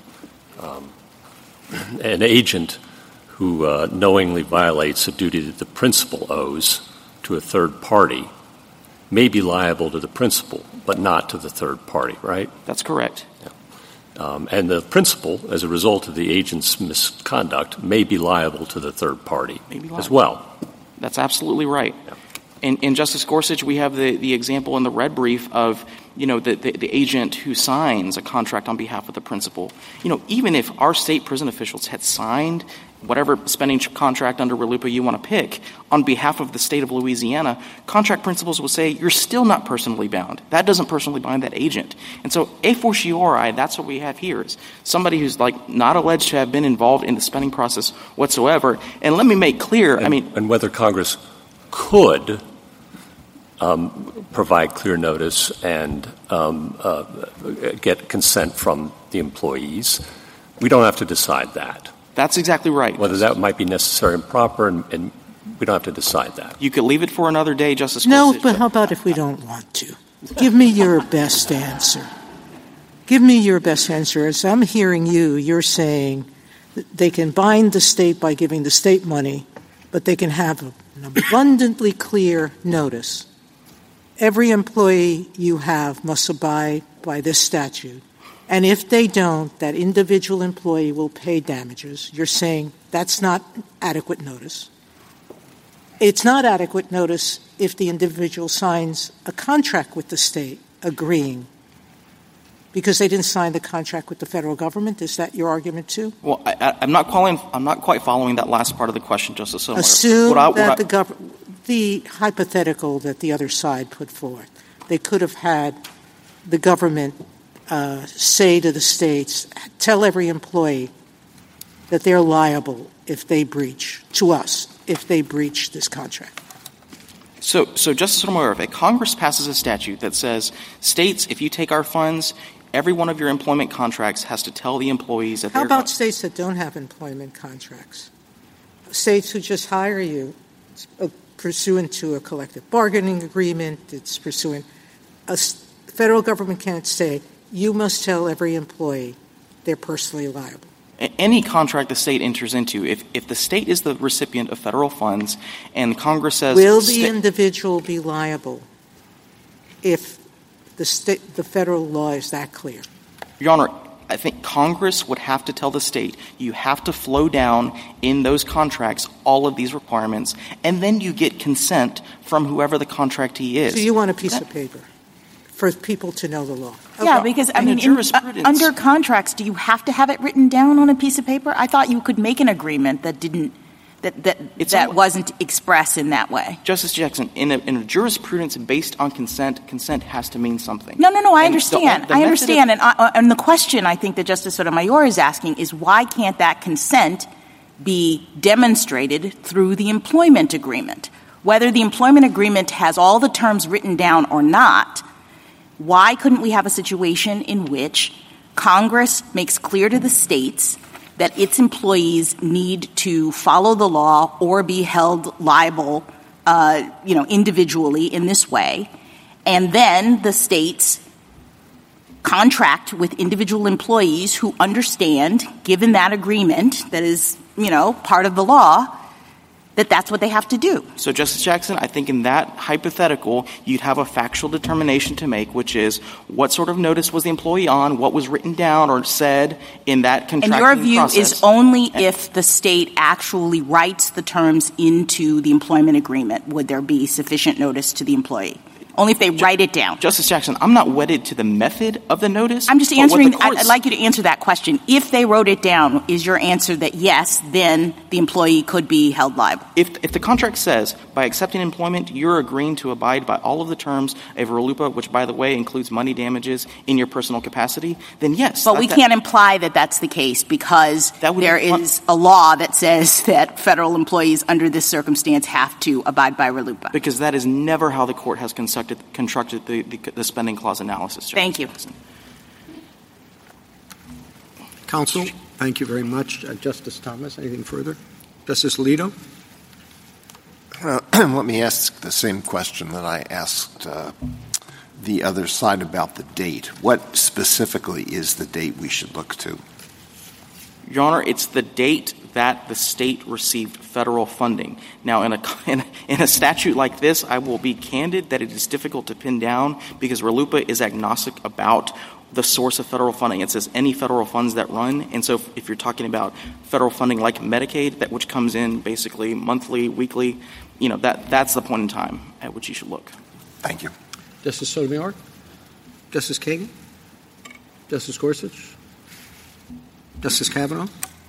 an agent who knowingly violates a duty that the principal owes to a third party may be liable to the principal, but not to the third party, right? That's correct. Yeah. And the principal, as a result of the agent's misconduct, may be liable to the third party as well. That's absolutely right. Yeah. In Justice Gorsuch, we have the example in the red brief of, the agent who signs a contract on behalf of the principal. Even if our state prison officials had signed whatever spending contract under RLUIPA you want to pick on behalf of the state of Louisiana, contract principals will say, you're still not personally bound. That doesn't personally bind that agent. And so, a fortiori, that's what we have here is somebody who's not alleged to have been involved in the spending process whatsoever. And let me make clear, and whether Congress could provide clear notice and get consent from the employees. We don't have to decide that. That's exactly right. Whether that might be necessary and proper, and we don't have to decide that. You could leave it for another day, Justice Gorsuch. No, but how about if we don't want to? Give me your best answer. Give me your best answer. As I'm hearing you're saying that they can bind the state by giving the state money, but they can have an abundantly clear notice. Every employee you have must abide by this statute. And if they don't, that individual employee will pay damages. You're saying that's not adequate notice. It's not adequate notice if the individual signs a contract with the state agreeing because they didn't sign the contract with the federal government. Is that your argument too? Well, I'm not quite following that last part of the question, Justice Sotomayor. Assume that the hypothetical that the other side put forward. They could have had the government say to the states, tell every employee that they're liable if they breach, to us, if they breach this contract? So Justice Sotomayor, if Congress passes a statute that says, states, if you take our funds, every one of your employment contracts has to tell the employees that How about states that don't have employment contracts? States who just hire you pursuant to a collective bargaining agreement, it's pursuant. The federal government can't say, you must tell every employee they're personally liable. Any contract the state enters into, if the state is the recipient of federal funds and Congress says... Will the individual be liable if the federal law is that clear? Your Honor, I think Congress would have to tell the state, you have to flow down in those contracts all of these requirements, and then you get consent from whoever the contractee is. So you want a piece of paper for people to know the law? Okay. Yeah, because, under contracts, do you have to have it written down on a piece of paper? I thought you could make an agreement that wasn't expressed in that way. Justice Jackson, in a jurisprudence based on consent has to mean something. No, I understand. I understand. And the question I think that Justice Sotomayor is asking is why can't that consent be demonstrated through the employment agreement? Whether the employment agreement has all the terms written down or not, why couldn't we have a situation in which Congress makes clear to the states that its employees need to follow the law or be held liable, individually in this way, and then the states contract with individual employees who understand, given that agreement that is, part of the law, that that's what they have to do. So, Justice Jackson, I think in that hypothetical, you'd have a factual determination to make, which is what sort of notice was the employee on, what was written down or said in that contracting process. And your view is only if the state actually writes the terms into the employment agreement would there be sufficient notice to the employee? Only if they write it down. Justice Jackson, I'm not wedded to the method of the notice. I'm just answering. I'd like you to answer that question. If they wrote it down, is your answer that yes, then the employee could be held liable? If the contract says, by accepting employment, you're agreeing to abide by all of the terms of RLUIPA, which, by the way, includes money damages in your personal capacity, then yes. But we can't imply that that's the case because there is a law that says that federal employees under this circumstance have to abide by RLUIPA. Because that is never how the court has constructed the spending clause analysis. Thank you. Counsel, thank you very much. Justice Thomas, anything further? Justice Alito? Let me ask the same question that I asked the other side about the date. What specifically is the date we should look to? Your Honor, it's the date that the state received federal funding. Now, in a statute like this, I will be candid that it is difficult to pin down because RLUIPA is agnostic about the source of federal funding. It says any federal funds that run. And so if you're talking about federal funding like Medicaid, that which comes in basically monthly, weekly, that's the point in time at which you should look. Thank you. Justice Sotomayor? Justice Kagan? Justice Gorsuch? Justice Kavanaugh?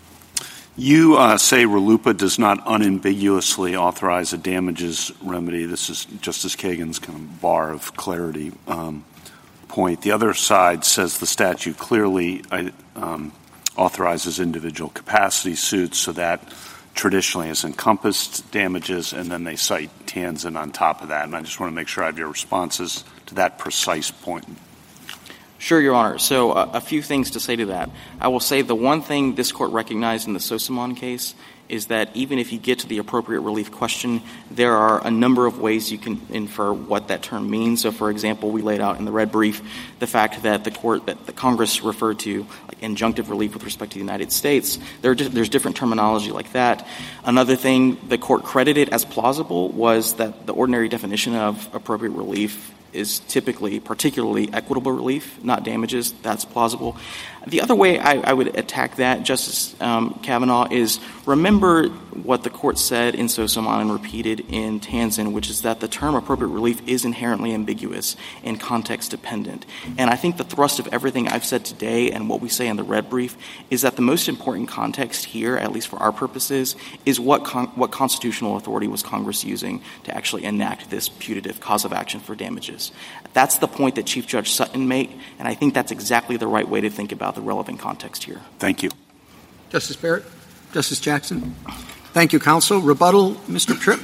You say RLUIPA does not unambiguously authorize a damages remedy. This is Justice Kagan's kind of bar of clarity point. The other side says the statute clearly authorizes individual capacity suits, so that traditionally has encompassed damages, and then they cite Tanzan on top of that. And I just want to make sure I have your responses to that precise point. Sure, Your Honor. So a few things to say to that. I will say the one thing this Court recognized in the Sosamon case is that even if you get to the appropriate relief question, there are a number of ways you can infer what that term means. So, for example, we laid out in the red brief the fact that the Congress referred to like injunctive relief with respect to the United States. There's different terminology like that. Another thing the Court credited as plausible was that the ordinary definition of appropriate relief is typically particularly equitable relief, not damages. That's plausible. The other way I would attack that, Justice Kavanaugh, is remember what the Court said in Sosamon and repeated in Tanzan, which is that the term appropriate relief is inherently ambiguous and context-dependent. And I think the thrust of everything I've said today and what we say in the red brief is that the most important context here, at least for our purposes, is what constitutional authority was Congress using to actually enact this putative cause of action for damages. That's the point that Chief Judge Sutton made, and I think that's exactly the right way to think about the relevant context here. Thank you. Justice Barrett? Justice Jackson? Thank you, counsel. Rebuttal, Mr. Tripp.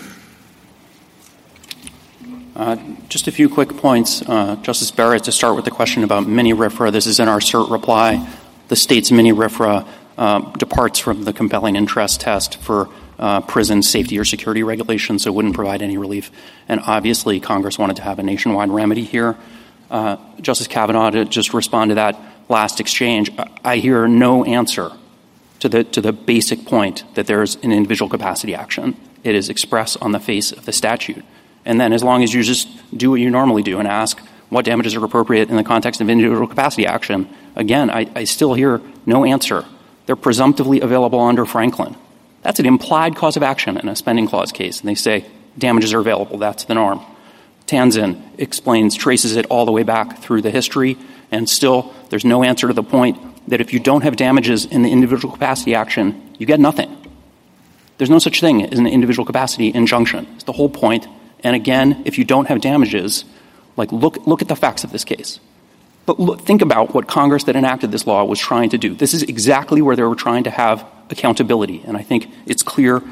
Just a few quick points. Justice Barrett, to start with the question about mini-RFRA, this is in our cert reply. The state's mini-RFRA departs from the compelling interest test for prison safety or security regulations, so it wouldn't provide any relief. And obviously, Congress wanted to have a nationwide remedy here. Justice Kavanaugh, to just respond to that last exchange, I hear no answer to the basic point that there's an individual capacity action. It is expressed on the face of the statute. And then as long as you just do what you normally do and ask what damages are appropriate in the context of individual capacity action, again, I still hear no answer. They're presumptively available under Franklin. That's an implied cause of action in a spending clause case. And they say damages are available. That's the norm. Tanzin traces it all the way back through the history, and still there's no answer to the point that if you don't have damages in the individual capacity action, you get nothing. There's no such thing as an individual capacity injunction. It's the whole point. And again, if you don't have damages, look at the facts of this case. But think about what Congress that enacted this law was trying to do. This is exactly where they were trying to have accountability, and I think it's clear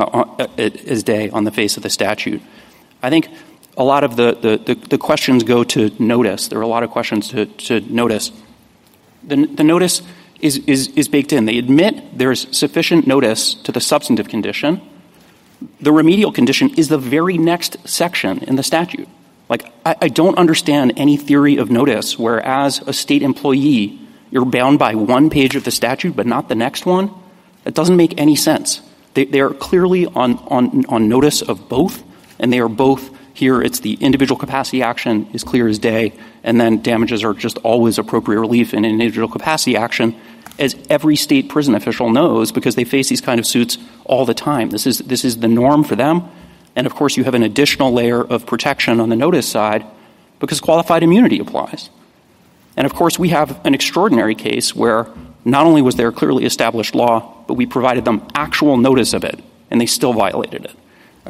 as day on the face of the statute. I think a lot of the questions go to notice. There are a lot of questions to notice. The notice is baked in. They admit there's sufficient notice to the substantive condition. The remedial condition is the very next section in the statute. I don't understand any theory of notice where as a state employee, you're bound by one page of the statute but not the next one. That doesn't make any sense. They are clearly on notice of both, and they are both here. It's the individual capacity action is clear as day, and then damages are just always appropriate relief in individual capacity action, as every state prison official knows because they face these kind of suits all the time. This is the norm for them. And, of course, you have an additional layer of protection on the notice side because qualified immunity applies. And, of course, we have an extraordinary case where not only was there clearly established law, but we provided them actual notice of it, and they still violated it.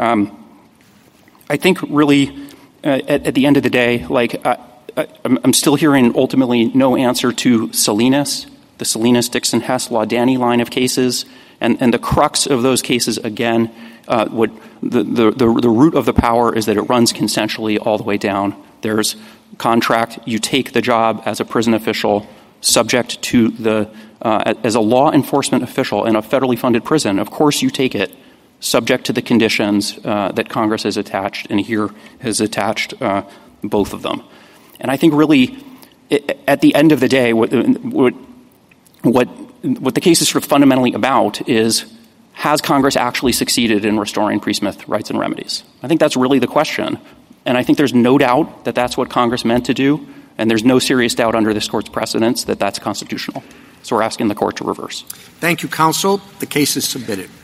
I think really at the end of the day, I'm still hearing ultimately no answer to Salinas, the Salinas, Dixon, Hess, Laudani line of cases, and the crux of those cases, again, the root of the power is that it runs consensually all the way down. There's contract. You take the job as a prison official subject to as a law enforcement official in a federally funded prison. Of course you take it subject to the conditions that Congress has attached, and here has attached both of them. And I think really at the end of the day, what the case is sort of fundamentally about is, has Congress actually succeeded in restoring pre-Smith rights and remedies? I think that's really the question. And I think there's no doubt that that's what Congress meant to do, and there's no serious doubt under this Court's precedents that that's constitutional. So we're asking the Court to reverse. Thank you, counsel. The case is submitted.